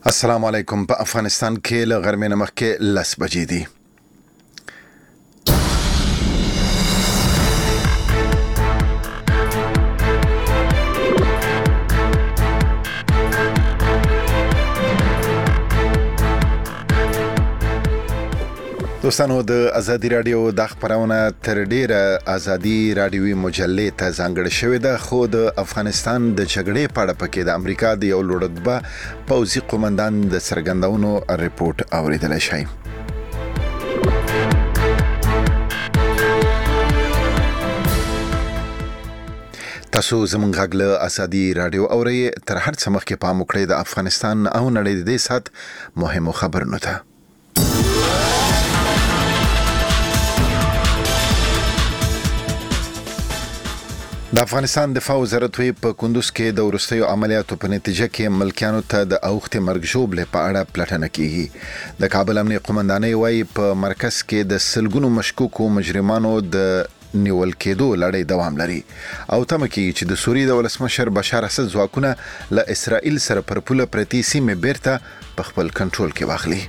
السلام علیکم. په افغانستان کې له غرمې نه مخکې 10 بجې دي. دوستانو، د ازادي رادیو د خبرونه تر ډیره ازادي رادیوي مجلې ته ځانګړې شوې ده، خو د افغانستان د جګړې په اړه پکې د امریکا د یو لوړرتبه پوځي قومندان د څرګندونو ریپورت اوریدل شي. تاسو زموږ غږ له ازادي رادیو اورئ. تر هر څه مخکې پام وکړئ د افغانستان او نړۍ د دې سات مهمو خبرونو ته. د افغانستان دفاع وزارت په کندوز کې د وروستیو عملیاتو په نتیجه کې ملکیانو ته د اوښتې مرګ ژوبلې په اړه پلټنه کیږي. د کابل امنیه قومندانۍ وايي په مرکز کې د سلګونو مشکوکو مجرمانو د نیول کېدو لړۍ دوام لري او تمه کیږي چې د سوریې د ولسمشر بشار اسد ځواکونه له اسرائیل سره پر پوله پرتې سیمې بیرته په خپل کنټرول کې واخلي.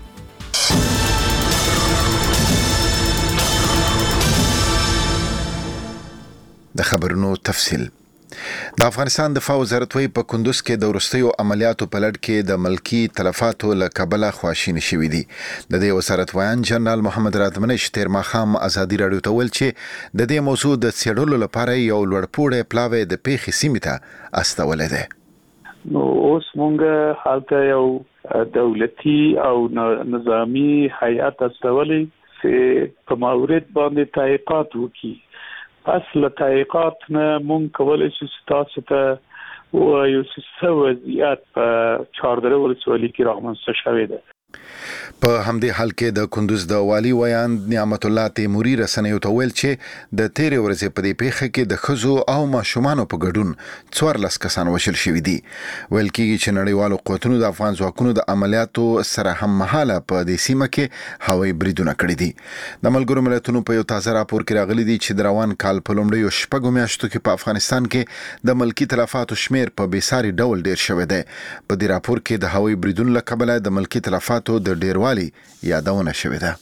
د خبرونو تفصیل. د افغانستان دفاع وزارت په کندوز کې د وروستیو عملیاتو په لړ کې د ملکی تلفاتو له کبله خواشینی شوې دي. د دې وزارت ویان جنرال محمد رادمنش تیر ماښام ازادي رادیو ته ویل چې د دې موضوع د څېړلو لپاره یو لوړپوړی پلاوی د پیښې سیمې ته استولې ده. نو اوس مونږ حالته یو دولتي او نظامی هیئت استولې چې په مورد باندې تحقیقات وکړي. پس له تحقیقات نه مونږ کولای شو چې تاسو ته وایو چې څه وضعیت په چهاردره ولسوالۍ کې رامنځته شوې ده. په همدې حال کې د کندوز د والي ویان نعمت الله تیموري رسنیو ته ویل چې د تیرې ورځې په دې پیښه کې د ښځو او ماشومانو په ګډون 14 کسان وژل شوي دي. ویل کېږي چې نړیوالو قوتونو د افغان ځواکونو د عملیاتو سره هم مهاله په دې سیمه کې هوایي بریدونه کړي دي. د ملګرو ملتونو په یو تازه راپور کې راغلي دي چې د روان کال په لومړیو 6 میاشتو کې په افغانستان کې د ملکی تلفاتو شمیر په بیساري ډول ډیر شوی دی. په دې راپور کې د هوایي بریدونو له کبله د ملکی تلفاتو د ډیروالی یادونه شوې ده.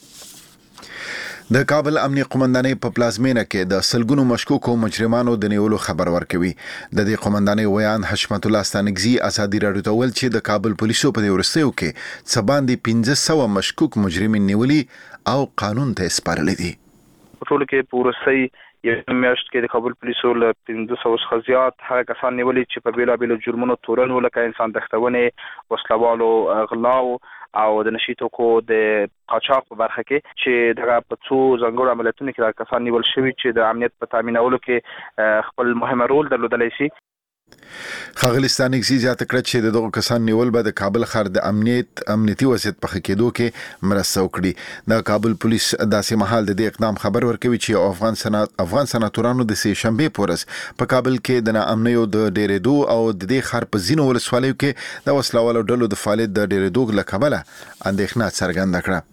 د کابل امنیه قومندانۍ په پلازمینه کې د سلګونو مشکوکو مجرمانو د نیولو خبر ورکوي. د دې قومندانۍ ویان حشمت الله ستانکزي ازادي رادیو ته ویل چې د کابل پولیسو په دې ورستیو کې څه باندې 1500 مشکوک مجرمین نیولي او قانون ته سپارلي دي. ټول کې پورسي یو میاشت کې د کابل پولیسو له 1500 څخه زیات هغه کسان نیولي چې په بیلابیلو جرمونو تورنو لکه انسان تښتونې، وسلوالو، غلاو او د نشي توکو د قاچاق په برخه کې چې دغه په څو ځانګړو عملیاتونو کې دا کسان نیول شوي چې د امنیت په تامینولو کې خپل مهمه رول درلودلی شي. ښاغلي ستانکزي زیاته کړه چې دغه کسان نیول به د کابل ښار د امنیتي وضعیت په ښه کېدو کې مرسته وکړي. د کابل پولیس داسې مهال د دې اقدام خبر ورکوي چې افغان سناتورانو د سې شنبې په ورځ په کابل کې د ناامنیو د ډېرېدو او د دې ښار په ځینو ولسوالیو کې د وسلوالو ډلو د فعالیت د ډېرېدو له کبله اندېښنه څرګنده کړه.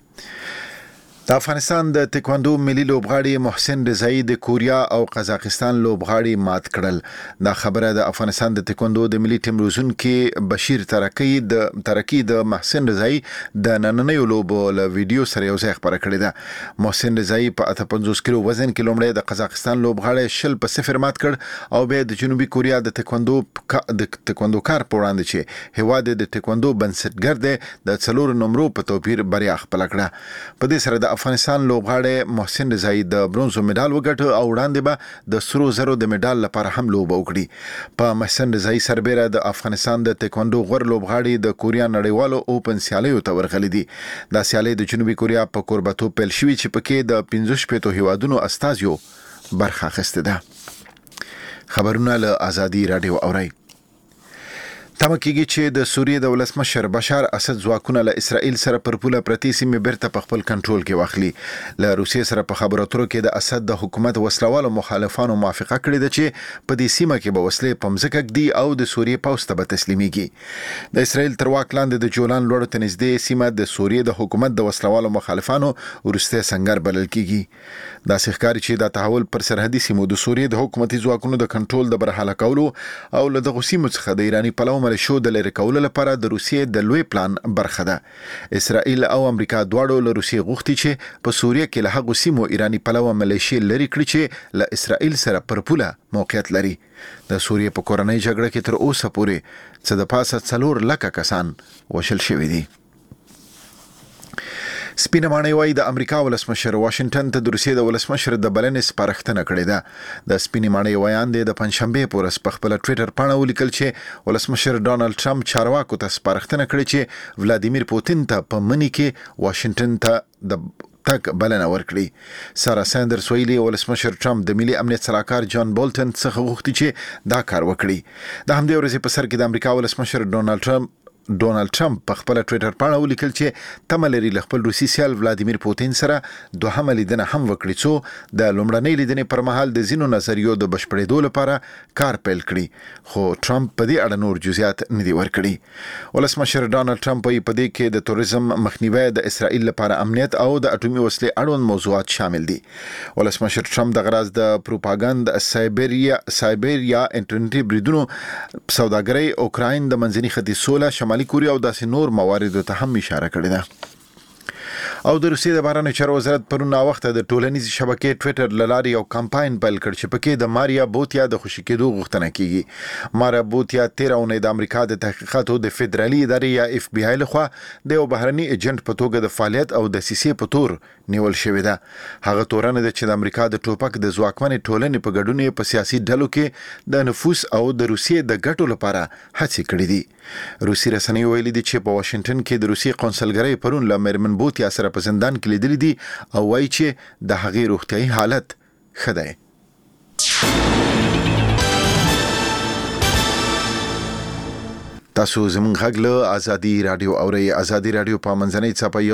د افغانستان د تکواندو ملي لوبغاړي محسن رضایی د کوریا او قزاقستان لوبغاړي مات کړل. دا خبره د افغانستان د تکواندو د ملي ټیم روزونکي بشیر ترکی د محسن رضایی د نننیو لوبو له ویډیو سره یو ځای خبره کړې ده. محسن رضایی په 58 کیلو وزن کې لومړی د قزاقستان لوبغاړي 0-0 مات کړ او بیا د جنوبي کوریا د تکواندو کار په وړاندې چې هیواد د تکواندو بنسټګر دی د 4 نمرو په توپیر بریا خپل کړه. په دې سره د افغانستان لوبغاړی محسن رضایی د برونزو مډال وګټه او وړاندې به د سرو زرو د مډال لپاره هم لوبه وکړي. په محسن رضایی سربېره د افغانستان د تکواندو غوړ لوبغاړي د کوریا نړیوالو اوپن سیالیو ته ورغلي دي. دا سیالي د جنوبي کوریا په کوربتو پیل شوې چې پکې د 15 هیوادونو استازیو برخه اخیسته ده. خبرونه له ازادي رادیو اورئ. تمه کېږي چې د سوریې د ولسمشر بشار اسد ځواکونه له اسرائیل سره پر پوله پرتې سیمې بیرته په خپل کنټرول کې واخلي. له روسیې سره په خبرو اترو کې د اسد د حکومت وسلوالو مخالفانو موافقه کړې ده چې په دې سیمه کې به وسلې په مځکه ږدي او د سوریې پوځ ته به تسلیمیږي. د اسرائیل تر واک لاندې د جولان لوړو ته نږدې سیمه د سوریې د حکومت د وسلوالو مخالفانو وروستی سنگر بلل کېږي. داسې ښکاري چې دا تحول پر سرحدي سیمو د سوریې د حکومتي ځواکونو د کنټرول د برحاله کولو او له دغو سیمو څخه د ایراني پلو ملیشو د لری کولو لپاره د روسیې د لوی پلان برخه ده. اسرائیل او امریکا دواړو له روسیې غوښتي چې په سوریه کې له هغو سیمو ایرانی پلوه ملیشي لری کړي چې له اسرائیل سره پر پوله موقعیت لري. د سوریې په کورنۍ جګړه کې تر اوسه پورې څه د پاسه 4 لک کسان وشل شوي دي. سپینه ماڼۍ وايي د امریکا ولسمشر واشنگټن ته د روسیې د ولسمشر د بلنې سپارښتنه کړې ده. د سپینې ماڼۍ ویان د پنځشنبه په ورځ په خپل ټوئیټر باندې ولیکل چې ولسمشر ډونالد ټرمپ چارواکو ته سپارښتنه کړې چې ولادیمیر پوتین ته په منی کې واشنگټن ته د تک بلنه ورکړي. سارا ساندرز ویلي ولسمشر ټرمپ د ملي امنیت صلاحکار جان بولټن څخه غوښتي چې دا کار وکړي. د همدې ورځې په سر کې د امریکا ولسمشر ډونالد ټرمپ په خپل ټوئیټر باندې ولیکل چې تمه لري له خپل روسي سیال ولادیمیر پوتین سره دوهمه لیدنه هم وکړي څو د لومړنۍ لیدنې پر مهال د ځینو نظریو د بشپړېدو لپاره کار پیل کړي. خو ټرمپ په دې اړه نور جزئیات نه دي ورکړي. ولسمشر ډونالد ټرمپ په دې کې د توريزم مخنیوي د اسرائیل لپاره امنیت او د اټومي وسلې اړوند موضوعات شامل دي. ولسمشر ټرمپ د غراز د پروپاګاندا سایبریا انټرنیټي بریدونو سوداګرۍ اوکراین د منځني ختیځ سوله شمالي کوریا او داسې نور مواردو ته هم اشاره کړې ده. او د روسیې د بهرنیو چارو وزارت پرون وخت د ټولنیز شبکې ټوئیټر لاري یو کمپاین پیل کړ چې پکې د ماریا بوتیا د خوشی کېدو غوښتنه کیږي. ماریا بوتیا 13 اونۍ د امریکا د تحقیقاتو د فدرالي ادارې یا اف بي آی لخوا د یو بهرني ایجنټ په توګه د فعالیت او د سیسي په تور نیول شوې ده. هغه تورنه ده چې د امریکا د ټوپک د ځواکمن ټولنې په ګډون په سیاسي ډلو کې د نفوذ او د روسیې د ګټو لپاره هڅې کړې دي. روسي رسنۍ ویلي دي چې په واشنگټن کې د روسي قونسلګرۍ پرون له میرمن بوتیا سره په زندان کې لیدلې دي او وایي چې د هغې روغتیايي حالت ښه دی. تاسو زموږ غږ له ازادي رادیو اورئ. ازادي رادیو په منځنۍ چاپه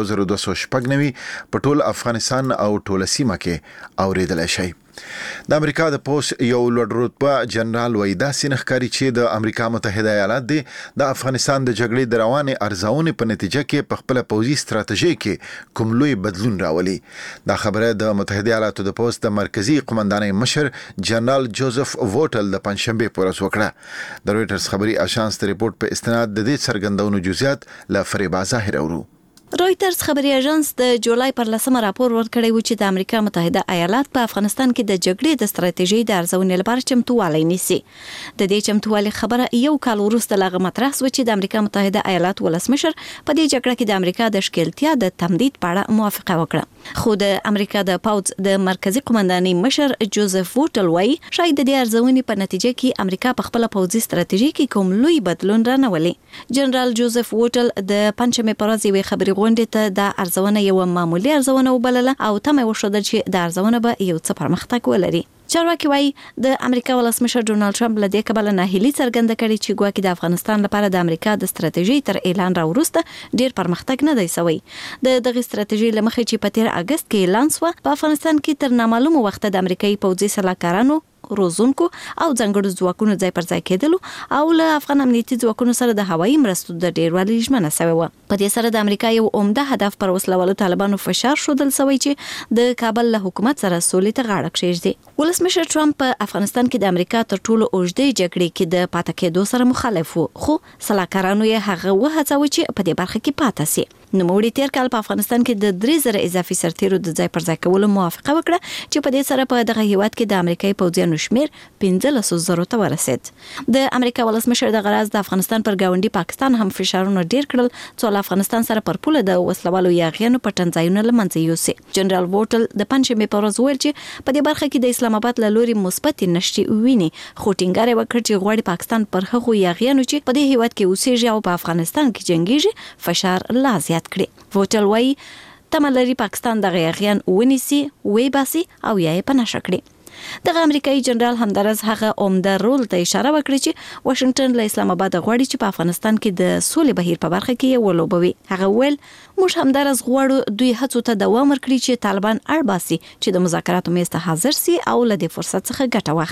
1296 په ټول افغانستان او ټول سیمه کې اوریدل شي. د امریکا د پوس یو لوړ رتبه جنرال وایي داسې نخکاری چې د امریکا متحده ایالات د افغانستان د جګړې د روانې ارزونې په نتیجه کې په خپل پوځي ستراتیژي کې کوم لوی بدلون راولي. دا خبره د متحده ایالاتو د پوس د مرکزی قومندانۍ مشر جنرال جوزف ووټل د پنځشنبه په ورځ وکړه. د رويټرز خبري اژانس د ریپورت په استناد د دې څرګندونو جزئیات له فریبا ظاهر اورو. رويټرز خبري اژانس د جولای پر 10 راپور ورکړی و چې د امریکا متحده ایالات په افغانستان کې د جګړې د ستراتیژي د ارزونې لپاره چمتووالی نیسي. د دې چمتووالي خبره یو کال وروسته لغه مطرح شو چې د امریکا متحده ایالات ولسمشر په دې جګړه کې د امریکا د ښکیلتیا د تمدید په اړه موافقه وکړه. خو د امریکا د پوز د مرکزی قومندانۍ مشر جوزف ووټل وایي شاید د دې ارزونې په نتیجه کې امریکا په خپل پوځي ستراتیژي کې کوم لوی بدلون رانولي. جنرال جوزف ووټل د پنځمې پر ورځ خبري غونډې ته د ارزونه یو معمولی ارزونه وبلله او تمه وشوده چې د ارزونه به یو څه پرمختګ ولري. چارواکي وایي د امریکا ولسمشر ډونالد ټرمپ له دې کبله ناهیلي څرګنده کړې چې ګواکې د افغانستان لپاره د امریکا د ستراتیژي تر اعلان راوروسته ډیر پرمختګ نه دی شوی. د دغه ستراتیژي لمخې چې په 13 اگست کې اعلان شو په افغانستان کې تر نامعلومه وخت د امریکایي پوځي سلاکارانو روزونکو او ځنګړو ځواکونو ځای پر ځای کېدلو او له افغان امنیتي ځواکونو سره د هوایي مرستو د ډیروالي ژمنه شوې وه. په دې سره د امریکا یو عمده هدف پر وسلوالو طالبانو فشار ښودل شوی چې د کابل له حکومت سره سولې ته غاړه کېږدي. ولسمشر ټرمپ په افغانستان کې د امریکا تر ټولو اوږدې جګړې کې د پاتې کېدو سره مخالف و، خو سلاکارانو یې هغه وهڅاوه چې په دې برخه کې پاتې شي. نوموړي تیر کال په افغانستان کې د 3000 اضافي سرتیرو د ځای پر ځای کولو موافقه وکړه چې په دې سره په دغه هیواد کې د امریکایي پوځیانو شمیر 15,000 ته ورسید. د امریکا ولسمشر د غراز د افغانستان پر گاونډي پاکستان هم فشارونه ډیر کړل چې له افغانستان سره پر پوله د وسلوالو یاغیانو پټنځایونه لمنځه یوسي. جنرال ووټل د پنځمې په ورځ ویل چې په دې برخه کې د اسلام آباد له لوري مثبت نشټي ویني، خو ټینګار وکړ چې غواړي پاکستان پر هغو یاغیانو چې په دې هیواد کې اوسېږي او په افغانستان کې جنگيږي فشار لا زیات کړي. ووټل وایي تمه لري پاکستان د یاغیان ونیسي، وی باسي او یې پناه کړي. دغه امریکایي جنرال همدارس هغه عمده رول ته اشاره وکړه چې واشنگټن له اسلام آباد غواړي چې په افغانستان کې د سولې بهیر په برخه کې ولوبوي. هغه ویل موږ همدارس غواړو دوی هڅو ته دوام ورکړي چې طالبان اړ باسي چې د مذاکراتو میز ته حاضر سي او له دې فرصت څخه ګټه واخلي.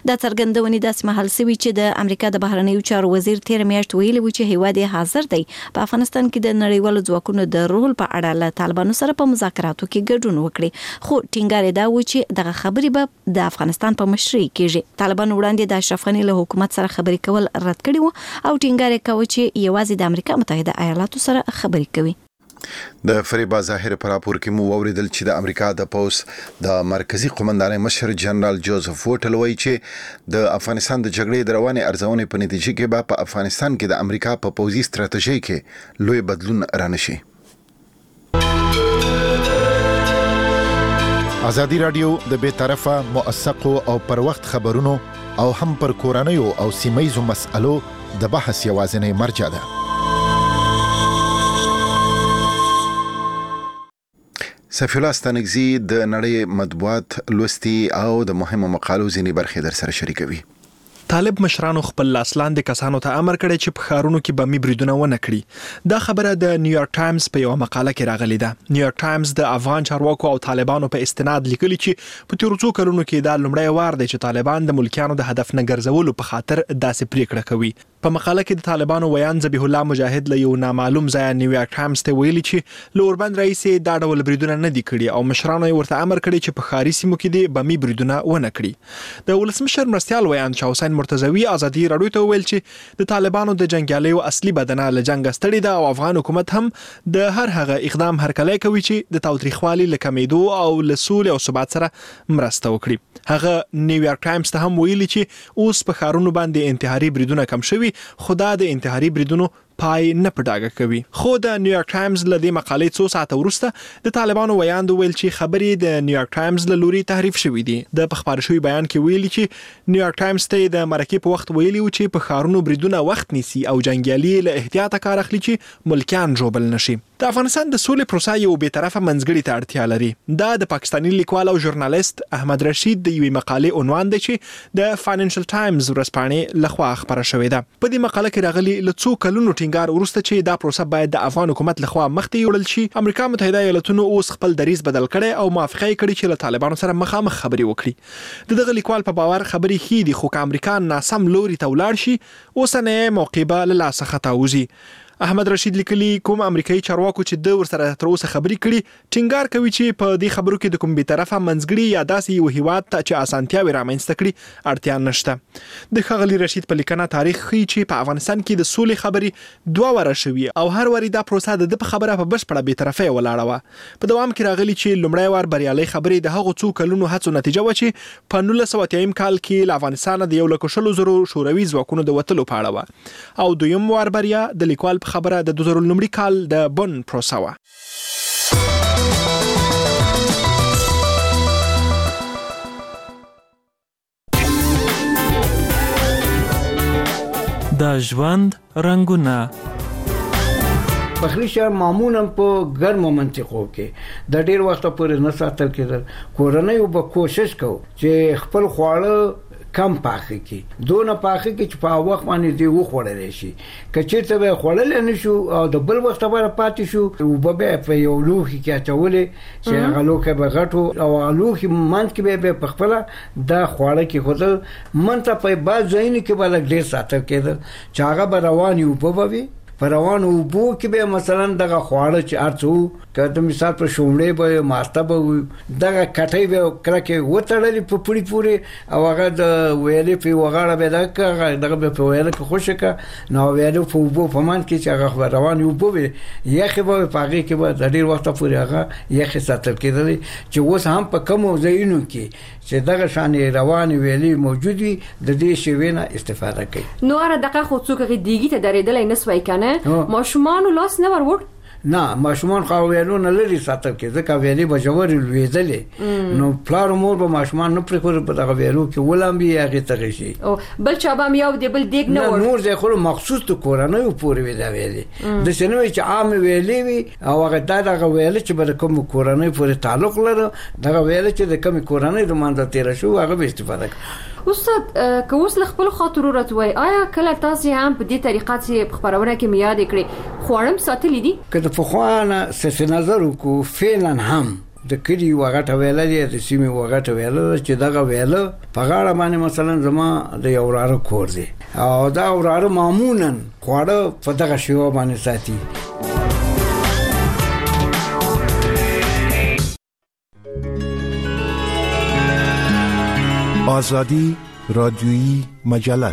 د څرګندونې داسې مهال سوي چې د امریکا د بهرنیو چارو وزیر تیر میاشت ویلي و چې هیواد حاضر دی په افغانستان کې د نړیوالو ځواکونو د رول په اړه له طالبانو سره په مذاکراتو کې ګډون وکړي خو ټینګار دا و چې دغه خبرې به د افغانستان په مشرۍ کېږي طالبانو وړاندې د اشرف غني له حکومت سره خبرې کول رد کړي وو او ټینګار یې کاوه چې یوازې د امریکا متحده ایالاتو سره خبرې کوي د فریبا ظاهر پر راپور کې مو اوریدل چې د امریکا د پوس د مرکزی قومندان مشر جنرال جوزف وټل وایي چې د افغانستان د جګړې د روانې ارزونې په نتیجه کې به په افغانستان کې د امریکا په پوځي ستراتیژي کې لوی بدلون رانشي. ازادي رادیو د بې طرفه موثقو او پر وخت خبرونو او هم پر کورنیو او سیمایي مسألو د بحث یوازینی مرجع ده. سفیر الله ستانکزي د نړۍ مطبوعات لوستي او د مهمو مقالو ځینې برخې در سره شریکوي. طالب مشرانو خپل لاسلاندې کسانو ته امر کړی چې په ښارونو کې بمي بریدونه ونه کړي. دا خبره د نیویارک ټایمز په یو مقاله کې راغلې ده. نیویارک ټایمز د افغان چارواکو او طالبانو په استناد لیکلي چې په تیرو څو کلونو کې دا لومړی وار دی چې طالبان د ملکیانو د هدف نه ګرځولو په خاطر داسې پریکړه کوي. په مقاله کې د طالبانو ویان ذبیح الله مجاهد له یو نامعلوم ځای نیویارک ټایمز ته ویلي چې لوربند رئیس دا ډول بریدونه نه دي کړي او مشرانو یې ورته امر کړی چې په ښاري سیمو کې د بمي بریدونه ونه کړي. د ولسمشر مرستیال ویان شاه حسین مرتضوی ازادي رادیو ته ویل چې د طالبانو د جنگیالیو اصلي بدنه له جنگ ستړي ده او افغان حکومت هم د هر هغه اقدام هرکلی کوي چې د تاوتریخوالي له کمیدو او له سولې او ثبات سره مرسته وکړي. هغه نیویارک ټایمز ته هم ویلي چې اوس په ښارونو باندې انتحاري بریدونه کم شوي خو دا د انتحاري بریدونو پای نه پډاګه کوي. خو د نیویارک ټایمز له دې مقالې څو ساعته وروسته د طالبانو ویان ویل چې خبرې د نیویارک ټایمز له لوري تحریف شوې دي. د خبرو شوی بیان کې ویلي چې نیویارک ټایمز ته د مرکې په وخت ویلي و چې په ښارونو بریدونه وخت نیسي او جنگیالي له احتیاطه کار اخلي چې ملکیان جوړبل نشي. د افغانستان د سولې پروسه یو به طرفه منځګړي ته اړتیا لري. دا د پاکستاني لیکوال او ژورنالیست احمد رشید د یوې مقالې عنوان دی چې د فاینانشل ټایمز ورځپاڼې لخوا خبره شوې ده. په دې مقاله کې راغلي له څو کلونو ټینګار وروسته چې دا پروسه باید د افغان حکومت لخوا مخته یوړل شي. امریکا متحده ایالاتونو اوس خپل دریځ بدل کړي او موافقه کړې چې له طالبانو سره مخامخ خبرې وکړي. دغه لیکوال په باور خبرې خې دي خو که امریکا ناسم لوري ته ولاړ شي اوسنۍ موقع به له لاسه خطاوځي. احمد رشید لیکلي کوم امریکایي چارواکو چې د ورسره تر اوسه خبرې کړي ټینګار کوي چې په دې خبرو کې د کوم به طرفه منځګړي یا داسې یو هیواد ته چې اسانتیاوي رامنځته کړي اړتیا نشته. د ښاغلي رشید په لیکنه تاریخ ښیي چې په افغانستان کې د سولې خبرې دوه واره شوي او هر واری دا پروسه د په خبره په بشپړه به طرفه ولاړه وه. په دوام کې راغلي چې لومړی وار بریالي خبرې د هغو څو کلونو هڅو نتیجه و چې په 1980 کال کې له افغانستان د 1,100,000 شوروي ځواکونو د وتلو په اړه و او دویم وار بریا د لیکوال په خبره د 2000 لومړي کال د بون پروسه وه. د ژوند رنگونه فخری شهر معمولا په ګرمو منطقو کې د ډیر وخت پورې نه ساتل کېدل. کورنۍ به کوشش کوي چې خپل خواړه کم پاخه کی دونه پاخه کی چې په وخت باندې دی وخوړل شي. کچېرته به خوړل نه شو او د بل وخت لپاره پاتې شو او به په یو لوخي کې اچولې چې هغه لوخه به غټو او لوخي منځ کې به په خپل د خوړه کې خود منته په باز ځین کې بل ډیر ساتل کېدل چې هغه به رواني وبوي روان او بو کې به مثلا دغه خواړه چې ارڅو کته مثال پر شومړې به ماسته به دغه کټي به کرکه وټړلې په پوری پوری او هغه د ویلې په وغاړه به دغه په ویلې کې خوشکه نو ویلې په بو په مان کې چې هغه روان او بو یخه به پاګه کې به د ډیر وخت پورې هغه یخه ساتل کېدل چې اوس هم په کوم ځایونو کې چې دغه شان روان ویلې موجود وي د دې شوینه استفاده کوي. نو اره دغه خو څوک دیګی ته درېدل نه سوي کنه ماشومان لاس نه ورور نه ماشومان خو ویلو نه لري ساتل کې ځکه ویلې به جوړ لويدلې نو پلار مور به ماشومان نه پرې کول په دغه ویلو کې ولام بي هغه تغی شي او بل چا به یو دی بل دیګ نه ور نور ځای خو مخصوص ته کورنۍ پورې وی دا ویلې د شنو چې عام ویلې وی او هغه دغه ویلې چې به کوم کورنۍ پورې تعلق لري دغه ویلې چې د کوم کورنۍ د مانده تیر شو هغه به استفاده کوي. استاد که اوس خپل خاطر ورته آیا کله تاسو هم په دې طریقه چې خبرونه کې میاد کړی خوړم ساتلی دي که د فخوانه سفه نظر کو فعلا هم د کلی وغټه ویله دی د سیمې وغټه ویله چې دغه ویله په غاړه باندې مثلا زما د یو وراره کور دی او دا وراره معمولا خواړه په دغه شیوه باندې ساتي. آزادی رادیویی مجله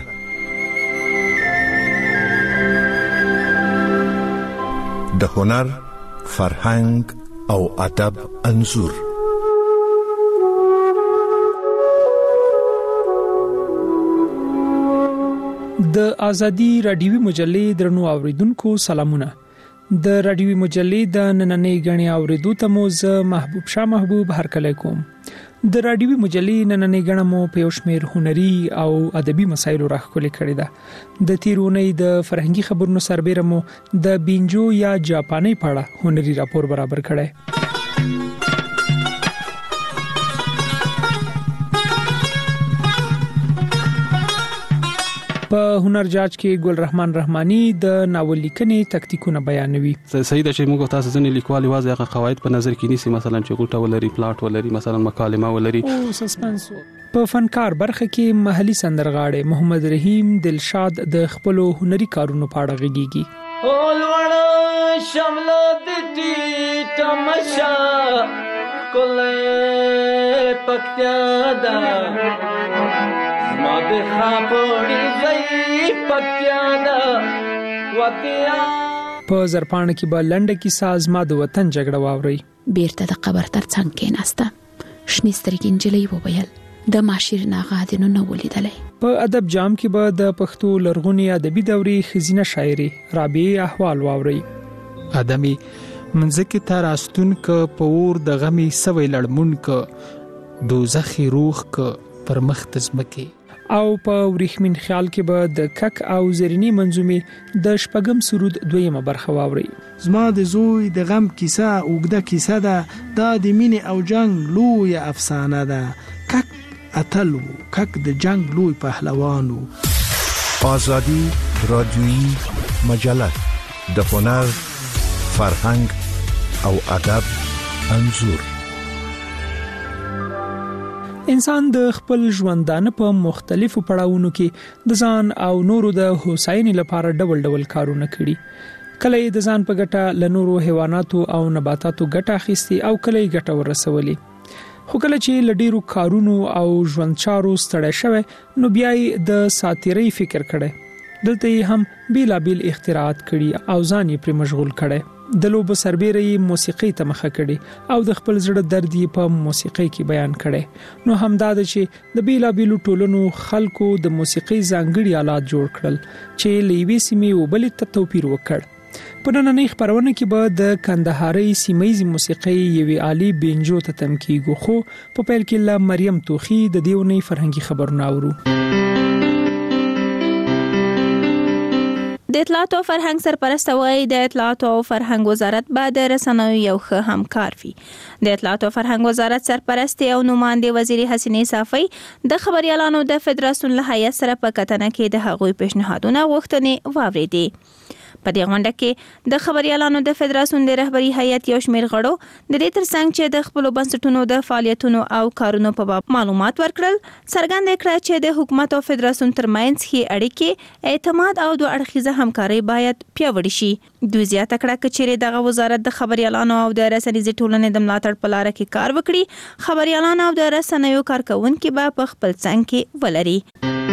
د هنر، فرهنګ او ادب انځور. د آزادی رادیویی مجلې درنو اوریدونکو سلامونه. د رادیویی مجلې د نننۍ غنی اوریدو ته مو زه محبوب شاه محبوب هرکلی کوم. د رادیویی مجلې نننۍ غنه مو په یو شمېر هنري او ادبي مسایلو راخولې کړې ده. د تیرونې د فرهنګي خبرونو سربېره مو د بینجو یا جاپاني په اړه هنري راپور برابر کړی. په هنر جاج کې ګل رحمان رحماني د ناول لیکنې تکتیکونه بیانوي. صحیح ده چې موږ تاسو ځنې لیکوال واځي هغه قواعد په نظر کې نیسي، مثلا چې ګوټه ولري، پلاټ ولري، مثلا مکالمه ولري او سسپنس. په فنکار برخه کې محلي سندرغاړي محمد رحیم دلشاد د خپل هنري کارونو په اړه غږیږي. اولوړ شمل د ټی تماشا کله پکتیا دا ما د خاپوړي زئی پکتیا دا وتیا. په زرپان کې به لنډه کې ساز ما د وطن جګړه واوري. بیرته د قبر تر څنګ کې ناسته شنې سترګې نجلې وویل د ماشیر ناغادنو نو ولیدلې. په ادب جام کې به د پښتو لرغونی ادبي دورې خزینه شاعري رابعه احوال واوري. ادمي منځکه تر استون ک پور د غمي سوي لړمون ک دوزخي روح ک پر مختزمکه. او په ورېخمین خیال کې به د کک او زرینی منظومه د شپږم سرود دویمه برخه واوري. زما د زوی د غم کیسه اوګده کیسه ده، دا د مینې او جنگ لوی افسانه ده، کک اتلو کک د جنگ لوی پهلوانو. آزادی رادیویی مجله د هنر، فرهنګ او ادب انځور. انسان د خپل ژوندانه په مختلفو پړاوونو کې د ځان او نورو د هوساینې لپاره ډول ډول کارونه کړي. کله د ځان په ګټه له نورو حیواناتو او نباتاتو ګټه اخیستي او کله ګټه ورسولي. خو کله چې لډیرو کارونو او ژوند چارو ستړی شوی نو بیا د ساتیري فکر کړي. دلته هم بیلابیل اختراعات کړي او ځان یې پر مشغول کړي. د لوب سربېره موسیقي ته مخه کړي او د خپل زړه درد یې په موسیقي کې بیان کړي. نو همدا د چې د بیلابیلو ټولنو خلکو د موسیقي ځانګړي آلات جوړ کړل چې لېوي سیمې او بل ته توپیر وکړ. په نننۍ خبرونه کې به د کندهاري سیمایي موسیقي یوې عالی بینجو ته تم کیږو. خو په پیل کې ل مریم توخی د دیونی فرهنګي خبرونه اورو. د اطلاعات او فرهنګ سرپرست وایي د اطلاعات او فرهنګ وزارت به د رسنیو یو ښه همکار وي. د اطلاعات او فرهنګ وزارت سرپرست او نماینده وزیر حسینه صافی د خبريالانو د فدراسیون له هیئت سره په کتنه کې د هغوی پیشنهادونه غوښتنې واوریدي. په دې غونډه کې د خبريالانو د فدراسیون د رهبری هیئت یو شمېر غړو د دې ترڅنګ چې د خپل بنسټونو د فعالیتونو او کارونو په باب معلومات ورکړل، څرګند کړ چې د حکومت او فدراسیون ترمنځ هي اړیکې، اعتماد او دوه اړخیزه همکاري باید پیاوړې شي. دوی زیاته کړه چې دغه وزارت د خبريالانو او د رسنیزې ټولنې د ملاتړ په لار کې کار وکړي. خبريالانو او د رسنیو کارکونکو به په خپل څنګ کې ولري.